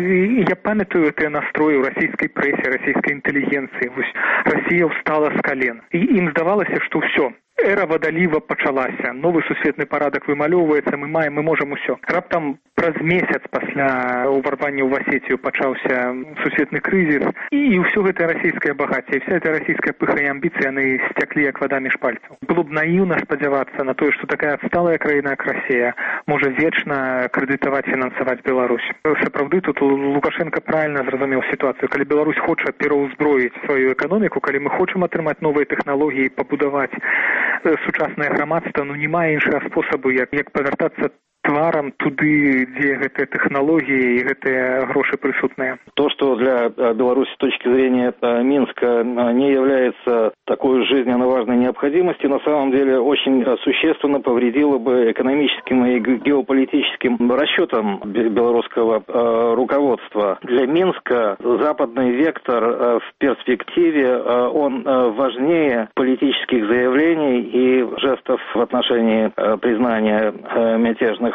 Я памятаю гэтыя настроі ў расійскай прэсе, расійскай інтэлігенцыі. Расія ўстала з кален. І ім здавалася, што ўсё. Эра вадаліва пачалася, новы сусветны парадак вымалёўваецца, мы можам усё. Раптам праз месяц пасля ўварвання ў Асетію пачаўся сусветны крызіс, і ўсё гэтае расійскае багацце, і вся эта расійская пыха і амбіцыі, яны сцяклі як вада між пальцаў. Было б наіўна спадзявацца на тое, што такая адсталая краіна, як Расія, можа вечна крэдытаваць, фінансаваць Беларусь. Сапраўды, тут Лукашенко правільна зразумеў сітуацыю. Калі Беларусь хоча пераўзброіць сваю эканоміку, калі мы хочам атрымаць новыя тэхналогіі, пабудаваць сучаснае грамадства, не мае іншага спосабу, як павяртацца тварам туды, где гэтыя тэхналогіі и гэтыя грошы присутныя. То, что для Беларуси с точки зрения Минска не является такой жизненно важной необходимостью, на самом деле очень существенно повредило бы экономическим и геополитическим расчетам белорусского руководства. Для Минска западный вектор в перспективе, он важнее политических заявлений и жестов в отношении признания мятежных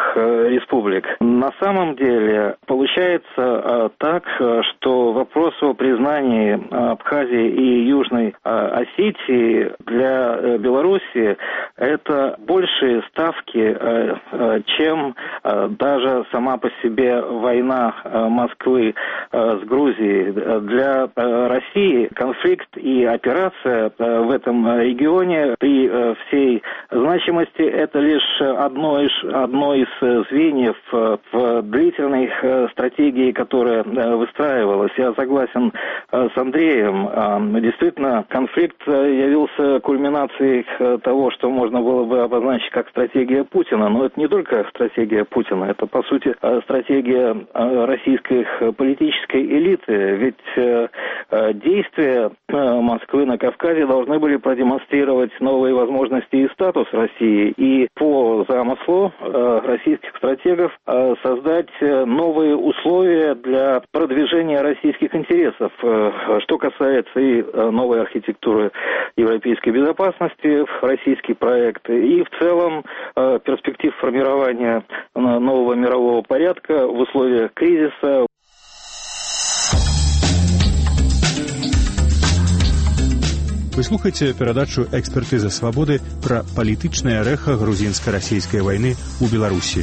республик. На самом деле получается так, что вопрос о признании Абхазии и Южной Осетии для Беларуси это большие ставки, чем даже сама по себе война Москвы с Грузией. Для России конфликт и операция в этом регионе при всей значимости это лишь одно из звеньев в длительной стратегии, которая выстраивалась. Я согласен с Андреем. Действительно, конфликт явился кульминацией того, что можно было бы обозначить как стратегия Путина. Но это не только стратегия Путина, это, по сути, стратегия российской политической элиты. Ведь действия Москвы на Кавказе должны были продемонстрировать новые возможности и статус России. И по замыслу российских стратегов создать новые условия для продвижения российских интересов. Что касается и новой архитектуры европейской безопасности, российский проект, и в целом перспектив формирования нового мирового порядка в условиях кризиса. Вы слухаеце перадачу «Экспертыза свабоды» пра палітычнае рэха грузінска-расійскай вайны ў Беларусі.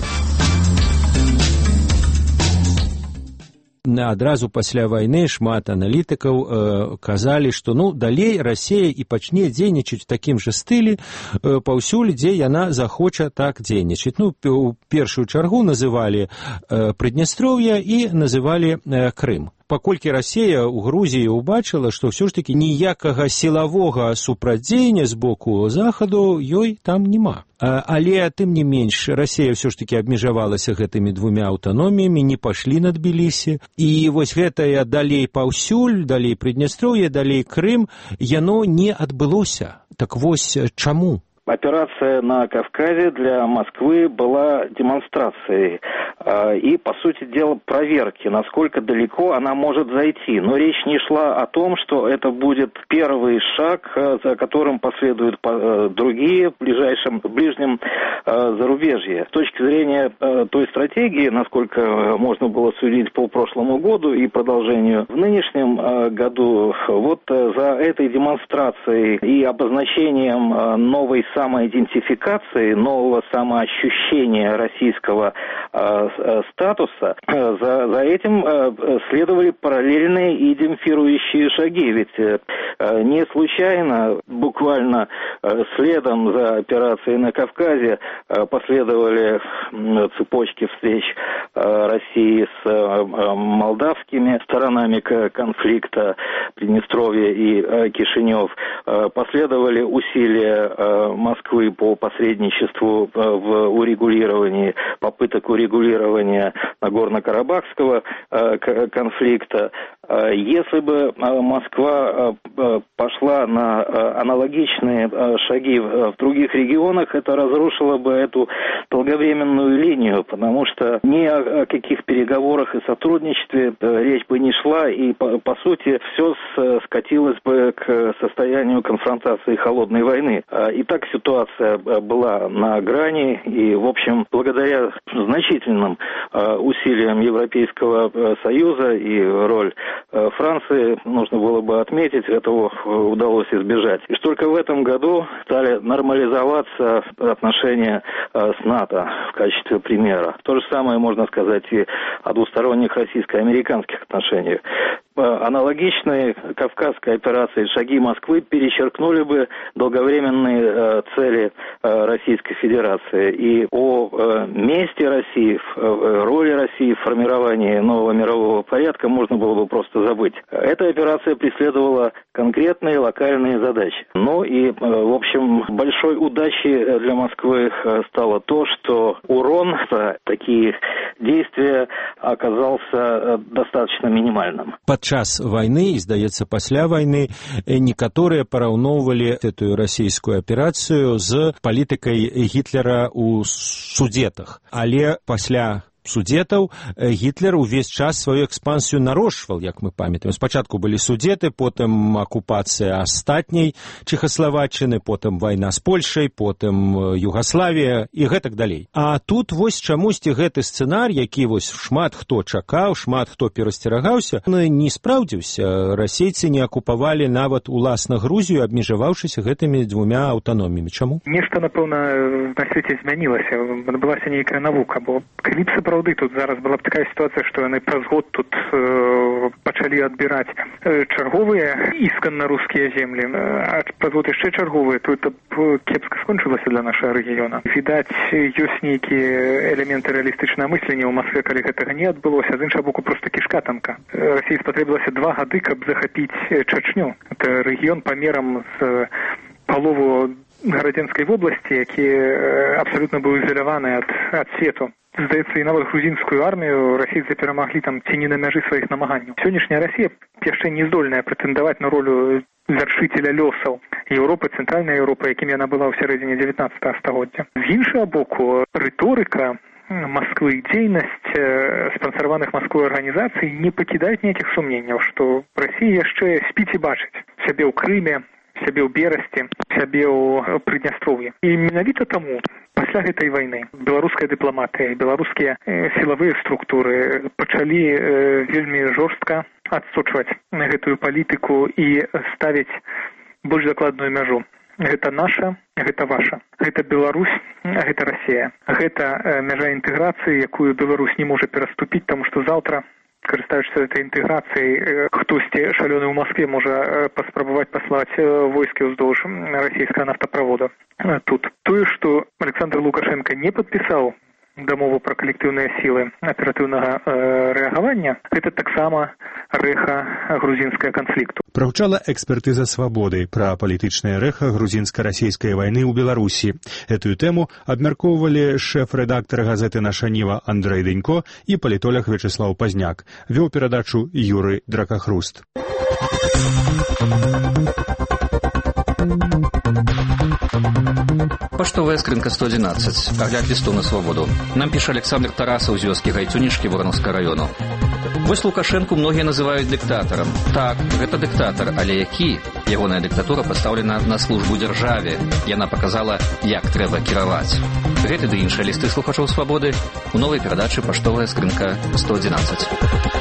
Адразу пасля вайны шмат аналітыкаў казалі, што далей Расія і пачне дзейнічаць у такім жа стылі паўсюль, дзе яна захоча так дзейнічаць. У першую чаргу называлі Прыднястроўе і называлі Крым. Паколькі Расія ў Грузіі ўбачыла, што ўсё ж такі ніякага сілавога супрацьдзеяння з боку захаду ёй там няма. Але, тым не менш, Расія ўсё ж такі абмежавалася гэтымі двумя аўтаноміямі, не пашлі на Тбілісі. І вось гэтае далей паўсюль, далей Прыднястроўе, далей Крым, яно не адбылося. Так вось чаму? Операция на Кавказе для Москвы была демонстрацией и, по сути дела, проверки, насколько далеко она может зайти. Но речь не шла о том, что это будет первый шаг, за которым последуют другие в ближнем зарубежье. С точки зрения той стратегии, насколько можно было судить по прошлому году и продолжению в нынешнем году, вот за этой демонстрацией и обозначением новой самоидентификации, нового самоощущения российского статуса, за этим следовали параллельные и демпфирующие шаги. Ведь не случайно, буквально следом за операцией на Кавказе последовали цепочки встреч России с молдавскими сторонами конфликта Приднестровье и Кишинев. Последовали усилия Москвы по посредничеству в урегулировании, попыток урегулирования Нагорно-Карабахского конфликта. Если бы Москва пошла на аналогичные шаги в других регионах, это разрушило бы эту долговременную линию, потому что ни о каких переговорах и сотрудничестве речь бы не шла, и, по сути, все скатилось бы к состоянию конфронтации холодной войны. И так ситуация была на грани, и, в общем, благодаря значительным усилиям Европейского Союза и роль Франции, нужно было бы отметить, этого удалось избежать. И только в этом году стали нормализоваться отношения с НАТО в качестве примера. То же самое можно сказать и о двусторонних российско-американских отношениях. Аналогичные Кавказской операции шаги Москвы перечеркнули бы долговременные цели Российской Федерации. И о месте России, роли России в формировании нового мирового порядка можно было бы просто забыть. Эта операция преследовала конкретные локальные задачи. Ну и, в общем, большой удачей для Москвы стало то, что урон за такие действия оказался достаточно минимальным. Падчас вайны, і, здаецца, пасля вайны, некаторыя параўноўвалі гэтую расійскую аперацыю з палітыкай Гітлера ў Судетах. Але пасля судетаў, Гітлер увесь час сваю экспансію нарошчваў, як мы памятаем. Спачатку былі судеты, потым акупацыя астатняй Чехаславаччыны, потым вайна з Польшай, потым Югаславія і гэтак далей. А тут вось чамусьці гэты сцэнар, які вось шмат хто чакаў, шмат хто перасцерагаўся, не спраўдзіўся. Расейцы не акупавалі нават уласна Грузію, абмежаваўшыся гэтымі двумя аўтаноміямі. Чаму? Нешта, напэўна, на свеце змянілася. Адбылася нейкая навука, бо калі б сапраўды тут зараз была б такая сітуацыя, што яны праз год тут пачалі адбіраць чарговыя ісканна рускія землі, а праз год яшчэ чарговыя, то это б кепска скончылася для нашага рэгіёна. Відаць, ёсць нейкія элементы рэалістычнага мыслення ў Маскве, калі гэтага не адбылося. З іншага боку, проста кішка тамка. Расіі спатрэбілася 2 гады, каб захапіць Чачню. Это рэгіён памерам з палову Гарадзенскай вобласці, які абсалютна быў ізаляваны ад свету. Здаецца, і нават грузінскую армію расійцы перамаглі там ці не на мяжы сваіх намаганняў. Сённяшняя Расія яшчэ не здольная прэтэндаваць на ролю вяршыцеля лёсаў Еўропы, цэнтральнай Еўропы, якім яна была ў сярэдзіне 19 стагоддзя. З іншага боку, рыторыка Москвы, дзейнасць спансараваных Москвой арганізацый не пакідаюць ніякіх сумненняў, што Расія яшчэ спіць і бачыць сябе ў Крыме, сябе ў Берасці, сябе ў Прыднястроўі. І менавіта таму пасля гэтай вайны беларуская дыпламатыя і беларускія сілавыя структуры пачалі вельмі жорстка адсочваць гэтую палітыку і ставіць больш дакладную мяжу. Гэта наша, гэта ваша. Гэта Беларусь, гэта Расія. Гэта мяжа інтэграцыі, якую Беларусь не можа пераступіць, таму што заўтра, карыстаючыся гэтай інтэграцыяй, хтосьці шалёны ў Маскве можа паспрабаваць паслаць войскі ўздоўж расійскага нафтаправода. Тут тое, што Александр Лукашенко не падпісаў дамову пра калектыўныя сілы аператыўнага рэагавання, гэта таксама рэха грузінскага канфлікту. Прагучала экспертыза «Свабоды» пра палітычнае рэха грузінска-расійскай вайны ў Беларусі. Этую тэму абмяркоўвалі шэф-рэдактар газеты «Наша Ніва» Андрэй Дэнько і палітолог Вячеслаў Пазняк. Вёў перадачу Юрый Дракахруст. Паштовая скрынка 111. Агляд лістоў на свабоду. Нам піша Александр Тарасаў з вёскі Гайцунішкі Воронаўскага раёну. Вось Лукашэнку многія называюць дыктатарам. Так, гэта дыктатар, але які? Ягоная дыктатура пастаўлена на службу дзяржаве. Яна паказала, як трэба кіраваць. Гэты ды іншыя лісты слухачоў свабоды у новай перадачы «Паштовая скрынка 111».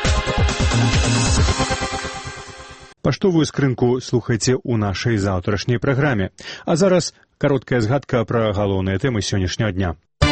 Паштовую скрынку слухайце ў нашай заўтрашняй праграме. А зараз кароткая згадка пра галоўныя тэмы сённяшняга дня.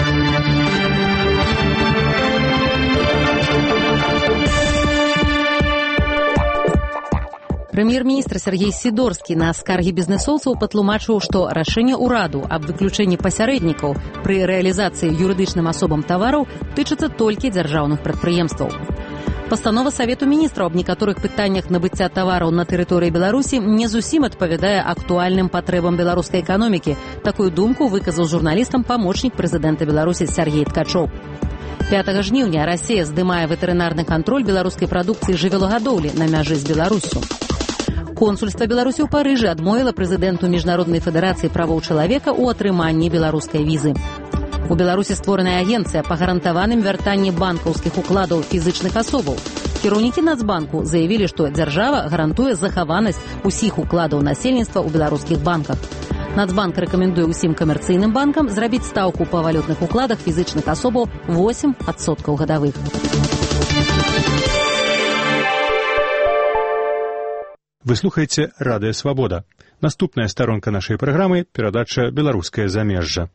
Прэм'ер-міністр Сергей Сідорскі на скаргі бізнэсоўцаў патлумачыў, што рашэнне ўраду аб выключэнні пасярэднікаў пры рэалізацыі юрыдычным асобам тавараў тычыцца толькі дзяржаўных прадпрыемстваў. Пастанова Савету міністраў аб некаторых пытаннях набыцця тавараў на тэрыторыі Беларусі не зусім адпавядае актуальным патрэбам беларускай эканомікі. Такую думку выказаў журналістам памочнік прэзідэнта Беларусі Сергей Ткачоў. 5 жніўня Расія здымае ветэрынарны кантроль беларускай прадукцыі жывёлагадоўлі на мяжы з Беларусю. Консульства Беларусі ў Парыжы адмовіла прэзідэнту Міжнароднай федэрацыі правоў чалавека ў атрыманні беларускай візы. У Беларусі створаная агенцыя па гарантаваным вяртанні банкаўскіх укладаў фізычных асобаў. Кіраўнікі Нацбанку заявілі, што дзяржава гарантуе захаванасць усіх укладаў насельніцтва ў беларускіх банках. Нацбанк рэкамендуе ўсім камерцыйным банкам зрабіць стаўку па валютных укладах фізычных асобаў 8% гадавых. Вы слухаеце Радыё Свабода. Наступная старонка нашай праграмы – перадача «Беларускае замежжа».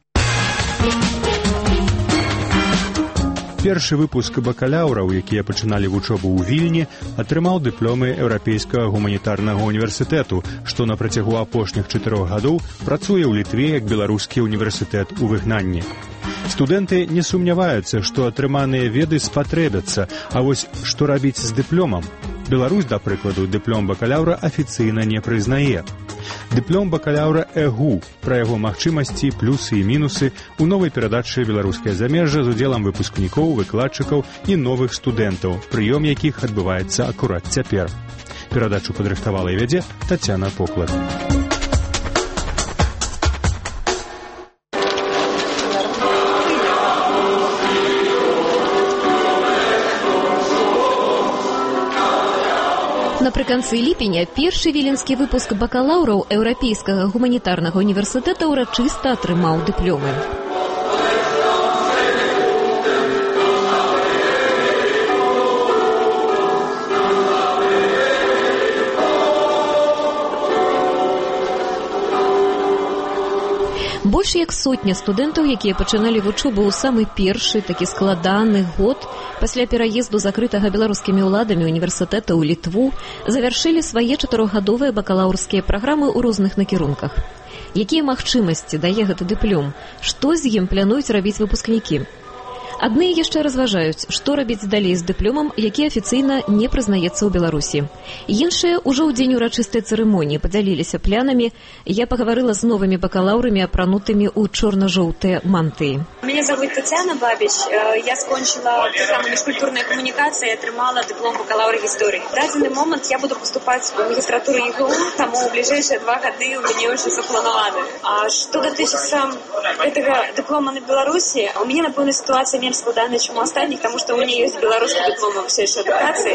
Першы выпуск бакалаўраў, якія пачыналі вучобу ў Вільні, атрымаў дыпломы Еўрапейскага гуманітарнага універсітэту, што на працягу апошніх 4 гадоў працуе ў Літве як беларускі універсітэт у выгнанні. Студэнты не сумняваюцца, што атрыманыя веды спатрэбяцца, а вось што рабіць з дыпломам? Беларусь, да прыкладу, дыплом бакалаўра афіцыйна не прызнае. Дыплом бакалаўра ЭГУ, пра яго магчымасці, плюсы і мінусы у новай перадачы «Беларускае замежжа» з удзелам выпускнікоў, выкладчыкаў і новых студэнтаў, прыём якіх адбываецца акурат цяпер. Перадачу падрыхтавала і вядзе Тацяна Поклад. Напрыканцы ліпеня першы віленскі выпуск бакалаўраў Еўрапейскага гуманітарнага універсітэта ўрачыста атрымаў дыпломы. Больш як сотня студэнтаў, якія пачыналі вучобу ў самы першы такі складаны год пасля пераезду закрытага беларускімі ўладамі універсітэта ў Літву, завяршылі свае 4-гадовыя бакалаўрскія праграмы ў розных накірунках. Якія магчымасці дае гэты дыплом? Што з ім плануюць рабіць выпускнікі? Адны яшчэ разважаюць, што рабіць далей з дыпломам, які афіцыйна не прызнаецца ў Беларусі. Іншыя ўжо ў дзень урачыстай цырымоніі падзяліліся планамі. Я пагаварыла з новымі бакалаўрамі, апранутымі ў чорна-жоўтыя мантыі. Меня зовут Татьяна Бабич. Я скончила программу межкультурной коммуникации и отрымала диплом бакалавра истории. В данный момент я буду поступать в магистратуру ЕГУ, тому в ближайшие 2 года у меня уже запланованы. А что дотычется этого диплома на Беларуси, у меня, напевно, ситуация меньше складана, чем у остальных, потому что у меня есть белорусский диплом все еще адукации.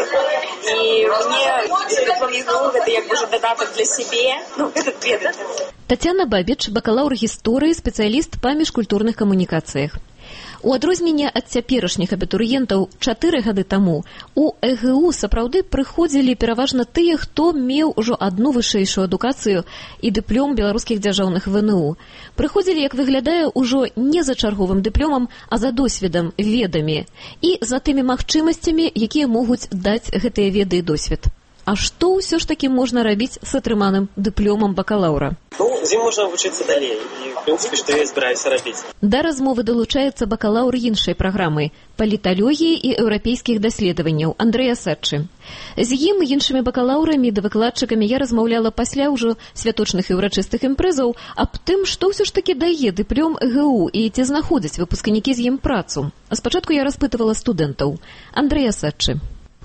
И мне диплом ЕГУ это как бы уже додаток для себе. Ну, это предмет. Татьяна Бабич, бакалаўр гісторыі, спецыяліст па міжкультурных камунікацыях. У адрозненне ад цяперашніх абітурыентаў 4 гады таму у ЭГУ сапраўды прыходзілі пераважна тыя, хто меў ужо адну вышэйшую адукацыю і дыплом беларускіх дзяржаўных ВНУ. Прыходзілі, як выглядае, ужо не за чарговым дыпломам, а за досведам, ведамі і за тымі магчымасцямі, якія могуць даць гэтыя веды і досвед. А што ўсё ж такі можна рабіць з атрыманым дыпломам бакалаўра? Ну, з ім можна вучыцца далей. І, в прынцыпе, што я збіраюся рабіць. Да размовы далучаецца бакалаўр іншай праграмы паліталогіі і еўрапейскіх даследаванняў Андрэй Асадчы. З ім і іншымі бакалаўрамі ды выкладчыкамі я размаўляла пасля ўжо святочных і ўрачыстых імпрэзаў аб тым, што ўсё ж такі дае дыплом ЭГУ і ці знаходзяць выпускнікі з ім працу. Спачатку я распытывала студэнтаў. Андрэй Асадчы.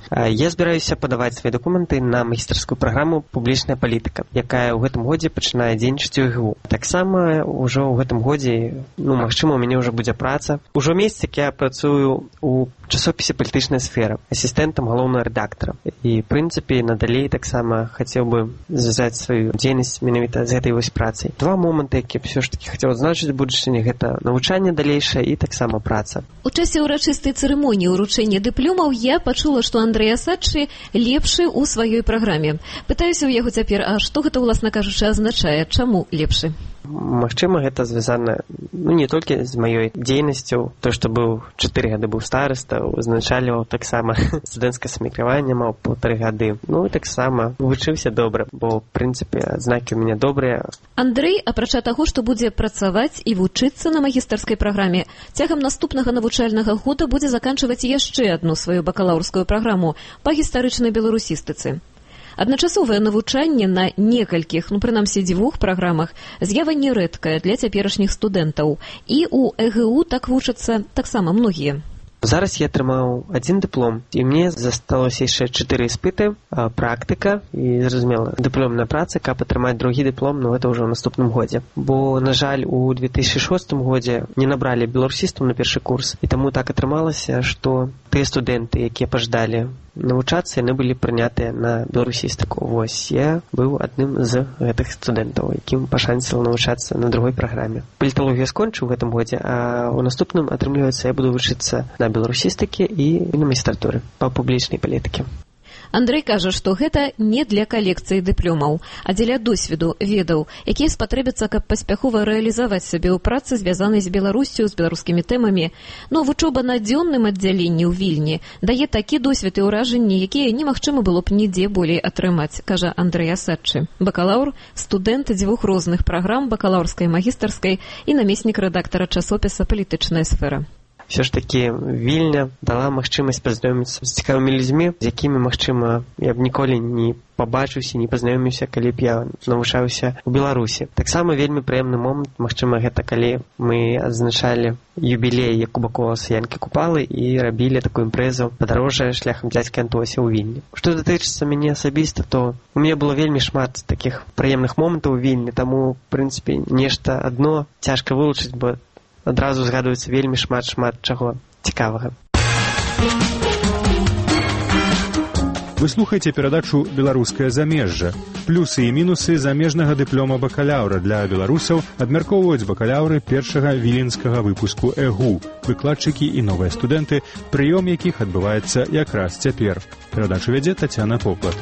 Я збіраюся падаваць свае дакументы на магістарскую праграму «Публічная палітыка», якая ў гэтым годзе пачынае дзейнічаць у ЕГУ. Таксама ўжо ў гэтым годзе, магчыма, у мяне ўжо будзе праца. Ужо месяц, як я працую ў часопісе «Палітычная сфера» асістэнтам галоўнага рэдактара. І, в прынцыпе, надалей таксама хацеў бы звязаць сваю дзейнасць менавіта з гэтай вось працай. 2 моманты, якія ўсё ж такі хацеў адзначыць будучыні, гэта навучанне далейшае і таксама праца. У часе ўрачыстай цырымоніі ўручэння дыпломаў я пачула, што Андрэй Асадчы лепшы ў сваёй праграме. Пытаюся ў яго цяпер, а што гэта, уласна кажучы, азначае? Чаму лепшы? Магчыма, гэта звязана не толькі з маёй дзейнасцю, то, што быў 4 гады быў стараста, узначальваў таксама студэнцкае самакіраванне, маў 1,5 гады. І таксама вучыўся добра, бо, в прынцыпе, адзнакі ў мяне добрыя. Андрэй, апрача таго, што будзе працаваць і вучыцца на магістарскай праграме, цягам наступнага навучальнага года будзе заканчваць яшчэ адну сваю бакалаўрскую праграму па гістарычнай беларусістыцы. Адначасовае навучанне на некалькіх, прынамсі 2 праграмах, з'ява нерэдкая для цяперашніх студэнтаў. І ў ЭГУ так вучацца таксама многія. Зараз я атрымаў 1 дыплом, і мне засталося яшчэ 4 іспыты, практыка і, зразумела, дыпломная праца, каб атрымаць другі дыплом, гэта ўжо ў наступным годзе. Бо, на жаль, у 2006 годзе не набралі беларусістаў на першы курс, і таму так атрымалася, што тыя студэнты, якія пажадалі навучацца, яны былі прынятыя на беларусістыку. Вось, я быў адным з гэтых студэнтаў, якім пашанціла навучацца на другой праграме. Паліталогію скончыў у гэтым годзе, а ў наступным, атрымліваецца, я буду вучыцца на беларусістыкі і на магістратуры па публічнай палітыкі. Андрэй кажа, што гэта не для калекцыі дыпломаў, а дзеля досведу, ведаў, якія спатрэбяцца, каб паспяхова рэалізаваць сябе ў працы, звязанай з Беларусцю, з беларускімі тэмамі. Вучоба на дзённым аддзяленні ў Вільні дае такі досвед і ўражанні, якія немагчыма было б нідзе болей атрымаць, кажа Андрэй Асадчы. Бакалаўр, студэнт 2 розных праграм, бакалаўрскай, магістарскай і намеснік рэдактара часопіса «Палітычная сфера». Все ж таки Вільня дала магчымасць пазнаёміцца з цікавымі людзьмі, з якімі, магчыма, я б ніколі не пабачыўся, не пазнаёміўся, калі б я навучаўся ў Беларусі. Таксама вельмі прыемны момант, магчыма, гэта калі мы адзначалі юбілей Кубакова Янкі Купалы і рабілі такую імпрэзу падарожжа шляхам дзядзькі Антося ў Вільні. Што датычыцца мяне асабіста, то у мяне было вельмі шмат такіх прыемных момантаў у Вільні, таму, в прынцыпе, нешта адно цяжка вылучыць, бо адразу згадваецца вельмі шмат чаго цікавага. Вы слухаеце перадачу «Беларускае замежжа». Плюсы і мінусы замежнага дыплома бакалаўра для беларусаў абмяркоўваюць бакалаўры першага віленскага выпуску ЭГУ, выкладчыкі і новыя студэнты, прыём якіх адбываецца якраз цяпер. Перадачу вядзе Тацяна Поплат.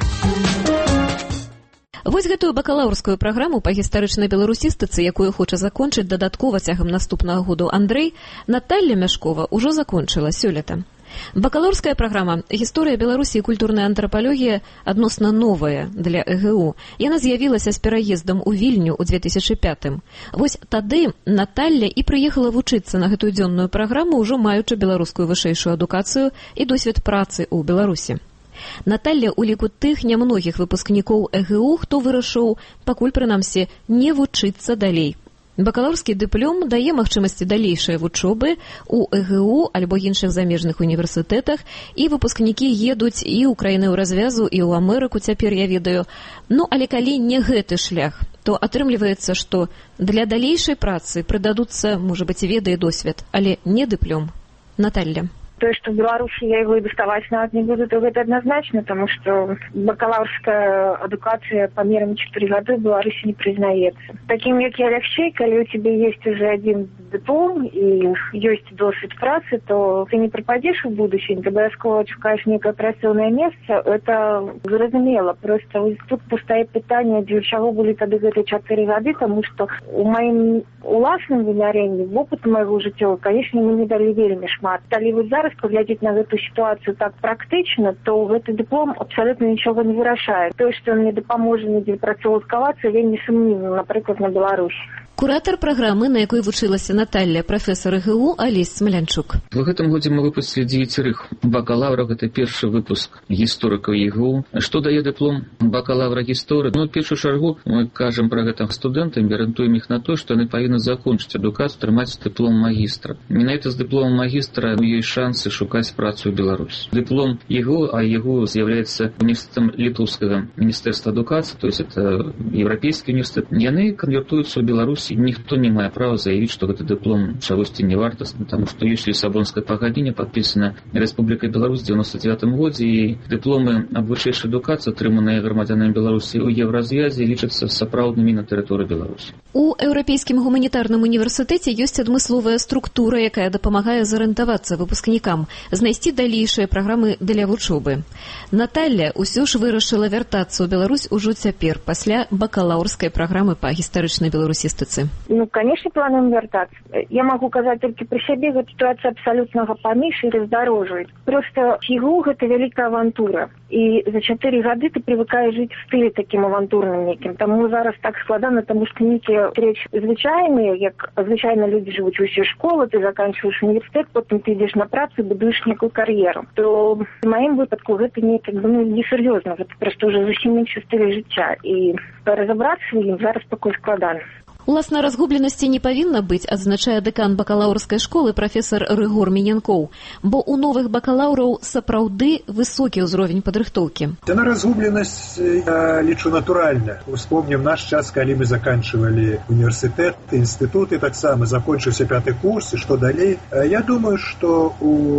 Вось гэтую бакалаўрскую праграму па гістарычнай беларусістыцы, якую хоча закончыць дадаткова цягам наступнага году Андрэй, Наталля Мяшкова ўжо закончыла сёлета. Бакалаўрская праграма «Гісторыя Беларусі і культурная антрапалогія» адносна новая для ЭГУ. Яна з'явілася з пераездам у Вільню ў 2005-м. Вось тады Наталля і прыехала вучыцца на гэтую дзённую праграму, ўжо маючы беларускую вышэйшую адукацыю і досвед працы ў Беларусі. Наталля ў ліку тых нямногіх выпускнікоў ЭГУ, хто вырашыў, пакуль прынамсі, не вучыцца далей. Бакалаўрскі дыплом дае магчымасці далейшай вучобы ў ЭГУ альбо іншых замежных універсітэтах, і выпускнікі едуць і ў краіны ў развязу, і ў Амерыку цяпер, я ведаю. Ну, але калі не гэты шлях, то атрымліваецца, што для далейшай працы прыдадуцца, можа быць, веды і досвед, але не дыплом. Наталля. То, что в Беларуси я его и доставать нават не буду, то это однозначно, потому что бакалаврская адукация по мерам 4 года в Беларуси не признается. Таким, как я, легче, когда у тебя есть уже один диплом и есть досвид працы, то ты не пропадешь в будущем, ты обовязково шукаешь некое працоўнае месца, это зразумела. Просто тут пустае пытанне, для чего были тогда эти 4 года, потому что у моим уласным вымярэнні, вопыт моего жыцця, конечно, мы не дали вельмі шмат. Калі вы зараз поглядзець на эту ситуацию так практычна, то гэты диплом абсолютно ничего не вырашае. То, что он мне дапаможа недзе працаўладкавацца, вельмі сумнівна, напрыклад, на Беларусь. Куратор праграмы, на якой вучылася Наталля, прафесор ЭГУ Алесь Смалянчук. В гэтым годзе мы выпусцілі 9 бакалаўраў, гэта першы выпуск гісторыкаў ЕГУ. Што дае дыплом бакалаўра гісторыі? Ну, першую чаргу мы кажам пра гэта студэнтам, арыентуем іх на то, што яны павінны закончыць адукацыю, атрымаць дыплом магістра. Менавіта з дыпломам магістра ёсць шансы шукаць працу ў Беларусі. Дыплом ЕГУ, а ЕГУ з'яўляецца універсітэтам Літоўскага міністэрства адукацыі, то есть это еўрапейскі універсітэт. Яны канвертуюцца ў Беларусі. Никто не имеет права заявить, что этот диплом чагосьці не вартасны, потому что есть Лиссабонское погодинне, подписано Республикой Беларусь в 1999 году, и дипломы об вышэйшай адукацыі, атрыманыя грамадзянамі Беларусі ў Еўразвязе, лічацца сапраўднымі на тэрыторыі Беларусі. У Еўрапейскім гуманітарным універсітэце ёсць адмысловая структура, якая дапамагае зарыентавацца выпускнікам, знайсці далейшыя праграмы для вучобы. Наталля ўсё ж вырашыла вяртацца ў Беларусь ужо цяпер, пасля бакалаўрскай праграмы па гістарычнай беларусістыцы. Ну, конечно, плануем вертаться. Я могу сказать только про себе, эта ситуация абсолютного поміша и раздороживает. Просто ЕГУ – это великая авантура. И за 4 года ты привыкаешь жить в стиле таким авантурным неким. Тому зараз так складано, потому что некие встречи звычайные, як звычайно люди живут в школу, ты заканчиваешь университет, потом ты идешь на працу и будуешь некую карьеру. То в моем выпадку это не, как бы, не серьезно, это просто уже зовсім інший стиль життя. И разобраться в ним зараз такой складано. Уласна, разгубленасці не павінна быць, адзначае дэкан бакалаўрскай школы прафесор Рыгор Мінянкоў, бо ў новых бакалаўраў сапраўды высокі ўзровень падрыхтоўкі. Яна разгубленасць, я лічу, натуральна. Успомнім наш час, калі мы заканчивали універсітэт, інстытуты, таксама закончыўся 5-й курс, і што далей. Я думаю, што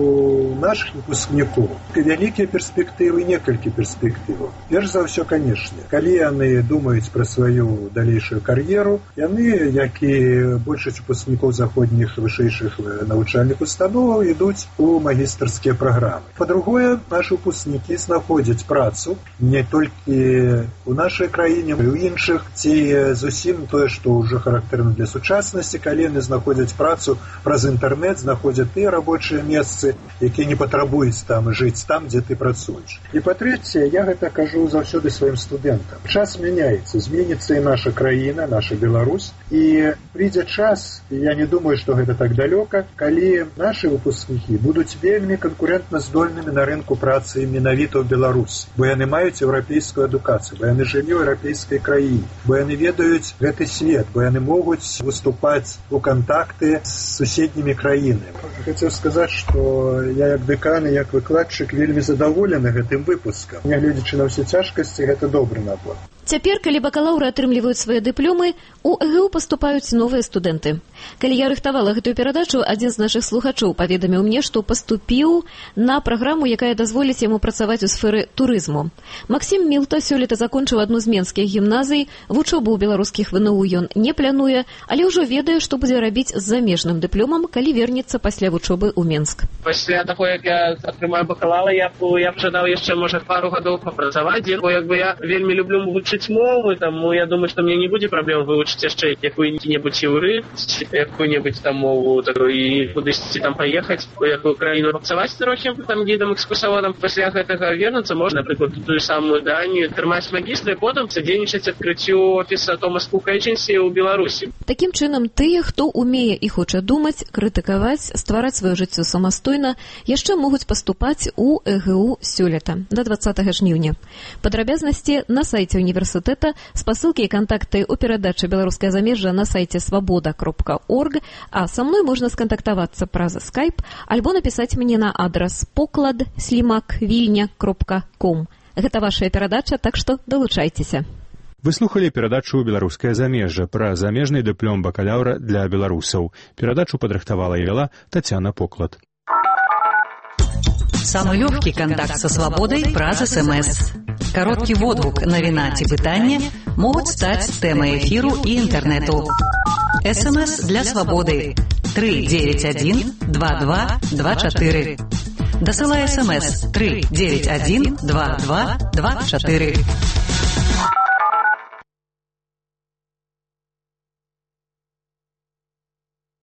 у нашых выпускнікоў вялікія перспектывы, некалькі перспектываў. Перш за ўсё, канешне, калі яны думаюць пра сваю далейшую кар'еру, яны, як і большасць выпускнікоў заходніх вышэйшых навучальных установаў, ідуць у магістарскія праграмы. Па-другое, нашы выпускнікі знаходзяць працу не толькі у нашай краіне, а і ў іншых, ці зусім тое, што ўжо характэрна для сучаснасці, калі яны знаходзяць працу праз інтэрнэт, знаходзяць тыя рабочыя месцы, якія не патрабуюць там жыць там, дзе ты працуеш. І па-трэцяе, я гэта кажу заўсёды сваім студэнтам. Час мяняецца, зменіцца і наша краіна, наша Беларусь, і прыйдзе час, я не думаю, што гэта так далёка, калі нашы выпускнікі будуць вельмі канкурэнтна здольнымі на рынку працы менавіта ў Беларусі, бо яны маюць еўрапейскую адукацыю, бо яны жылі ў еўрапейскай краіне, бо яны ведаюць гэты свет, бо яны могуць выступаць у кантакты з суседнімі краінамі. Хацеў сказаць, што я як дэкан і як выкладчык вельмі задаволены гэтым выпускам. Нягледзячы на ўсе цяжкасці, гэта добры набор. Цяпер, калі бакалаўры атрымліваюць свае дыпломы, у ЭГУ паступаюць новыя студэнты. Калі я рыхтавала гэтую перадачу, адзін з нашых слухачоў паведаміў мне, што паступіў на праграму, якая дазволіць яму працаваць у сферы турызму. Максім Мілта сёлета закончыў адну з менскіх гімназій, вучобу ў беларускіх ВНУ ён не плануе, але ўжо ведае, што будзе рабіць з замежным дыпломам, калі вернецца пасля вучобы ў Менск. Пасля таго, як я атрымаю бакалаўра, я б жадаў яшчэ, можа, пару гадоў папрацаваць, бо я вельмі люблю вучыць мовы, таму я думаю, што мне не будзе праблем вывучыць яшчэ якую-небудзь іўрыт, якую-небудзь там мову і кудысьці там паехаць, у якую краіну працаваць трохі, там гідам, экскурсаводам. Пасля гэтага вернуцца можна, напрыклад, тую самую Данію, атрымаць магістра, і потым садзейнічаць адкрыццю офіса Томас Кук Эйджэнсі ў Беларусі. Такім чынам, тыя, хто умее і хоча думаць, крытыкаваць, ствараць сваё жыццё самастойна, яшчэ могуць паступаць у ЭГУ сёлета, да 20 жніўня. Падрабязнасці на сайце універсітэта, спасылкі і кантакты ў перадачы «Беларускае замежжа» на сайце свабода.орг, а са мной можна скантактавацца праз Skype альбо напісаць мне на адрас poklad@vilnya.com. Гэта вашая перадача, так што далучайцеся. Вы слухалі перадачу «Беларускае замежжа» пра замежны дыплом бакалаўра для беларусаў. Перадачу падрыхтавала і вела Тацяна Поклад. Самый легкий контакт со свободой праз СМС. Короткий водгук, навіна ці пытанне могуць стаць тэмай эфіру і інтэрнэту. СМС для свободы 391-2224. Дасылай СМС 391-2224.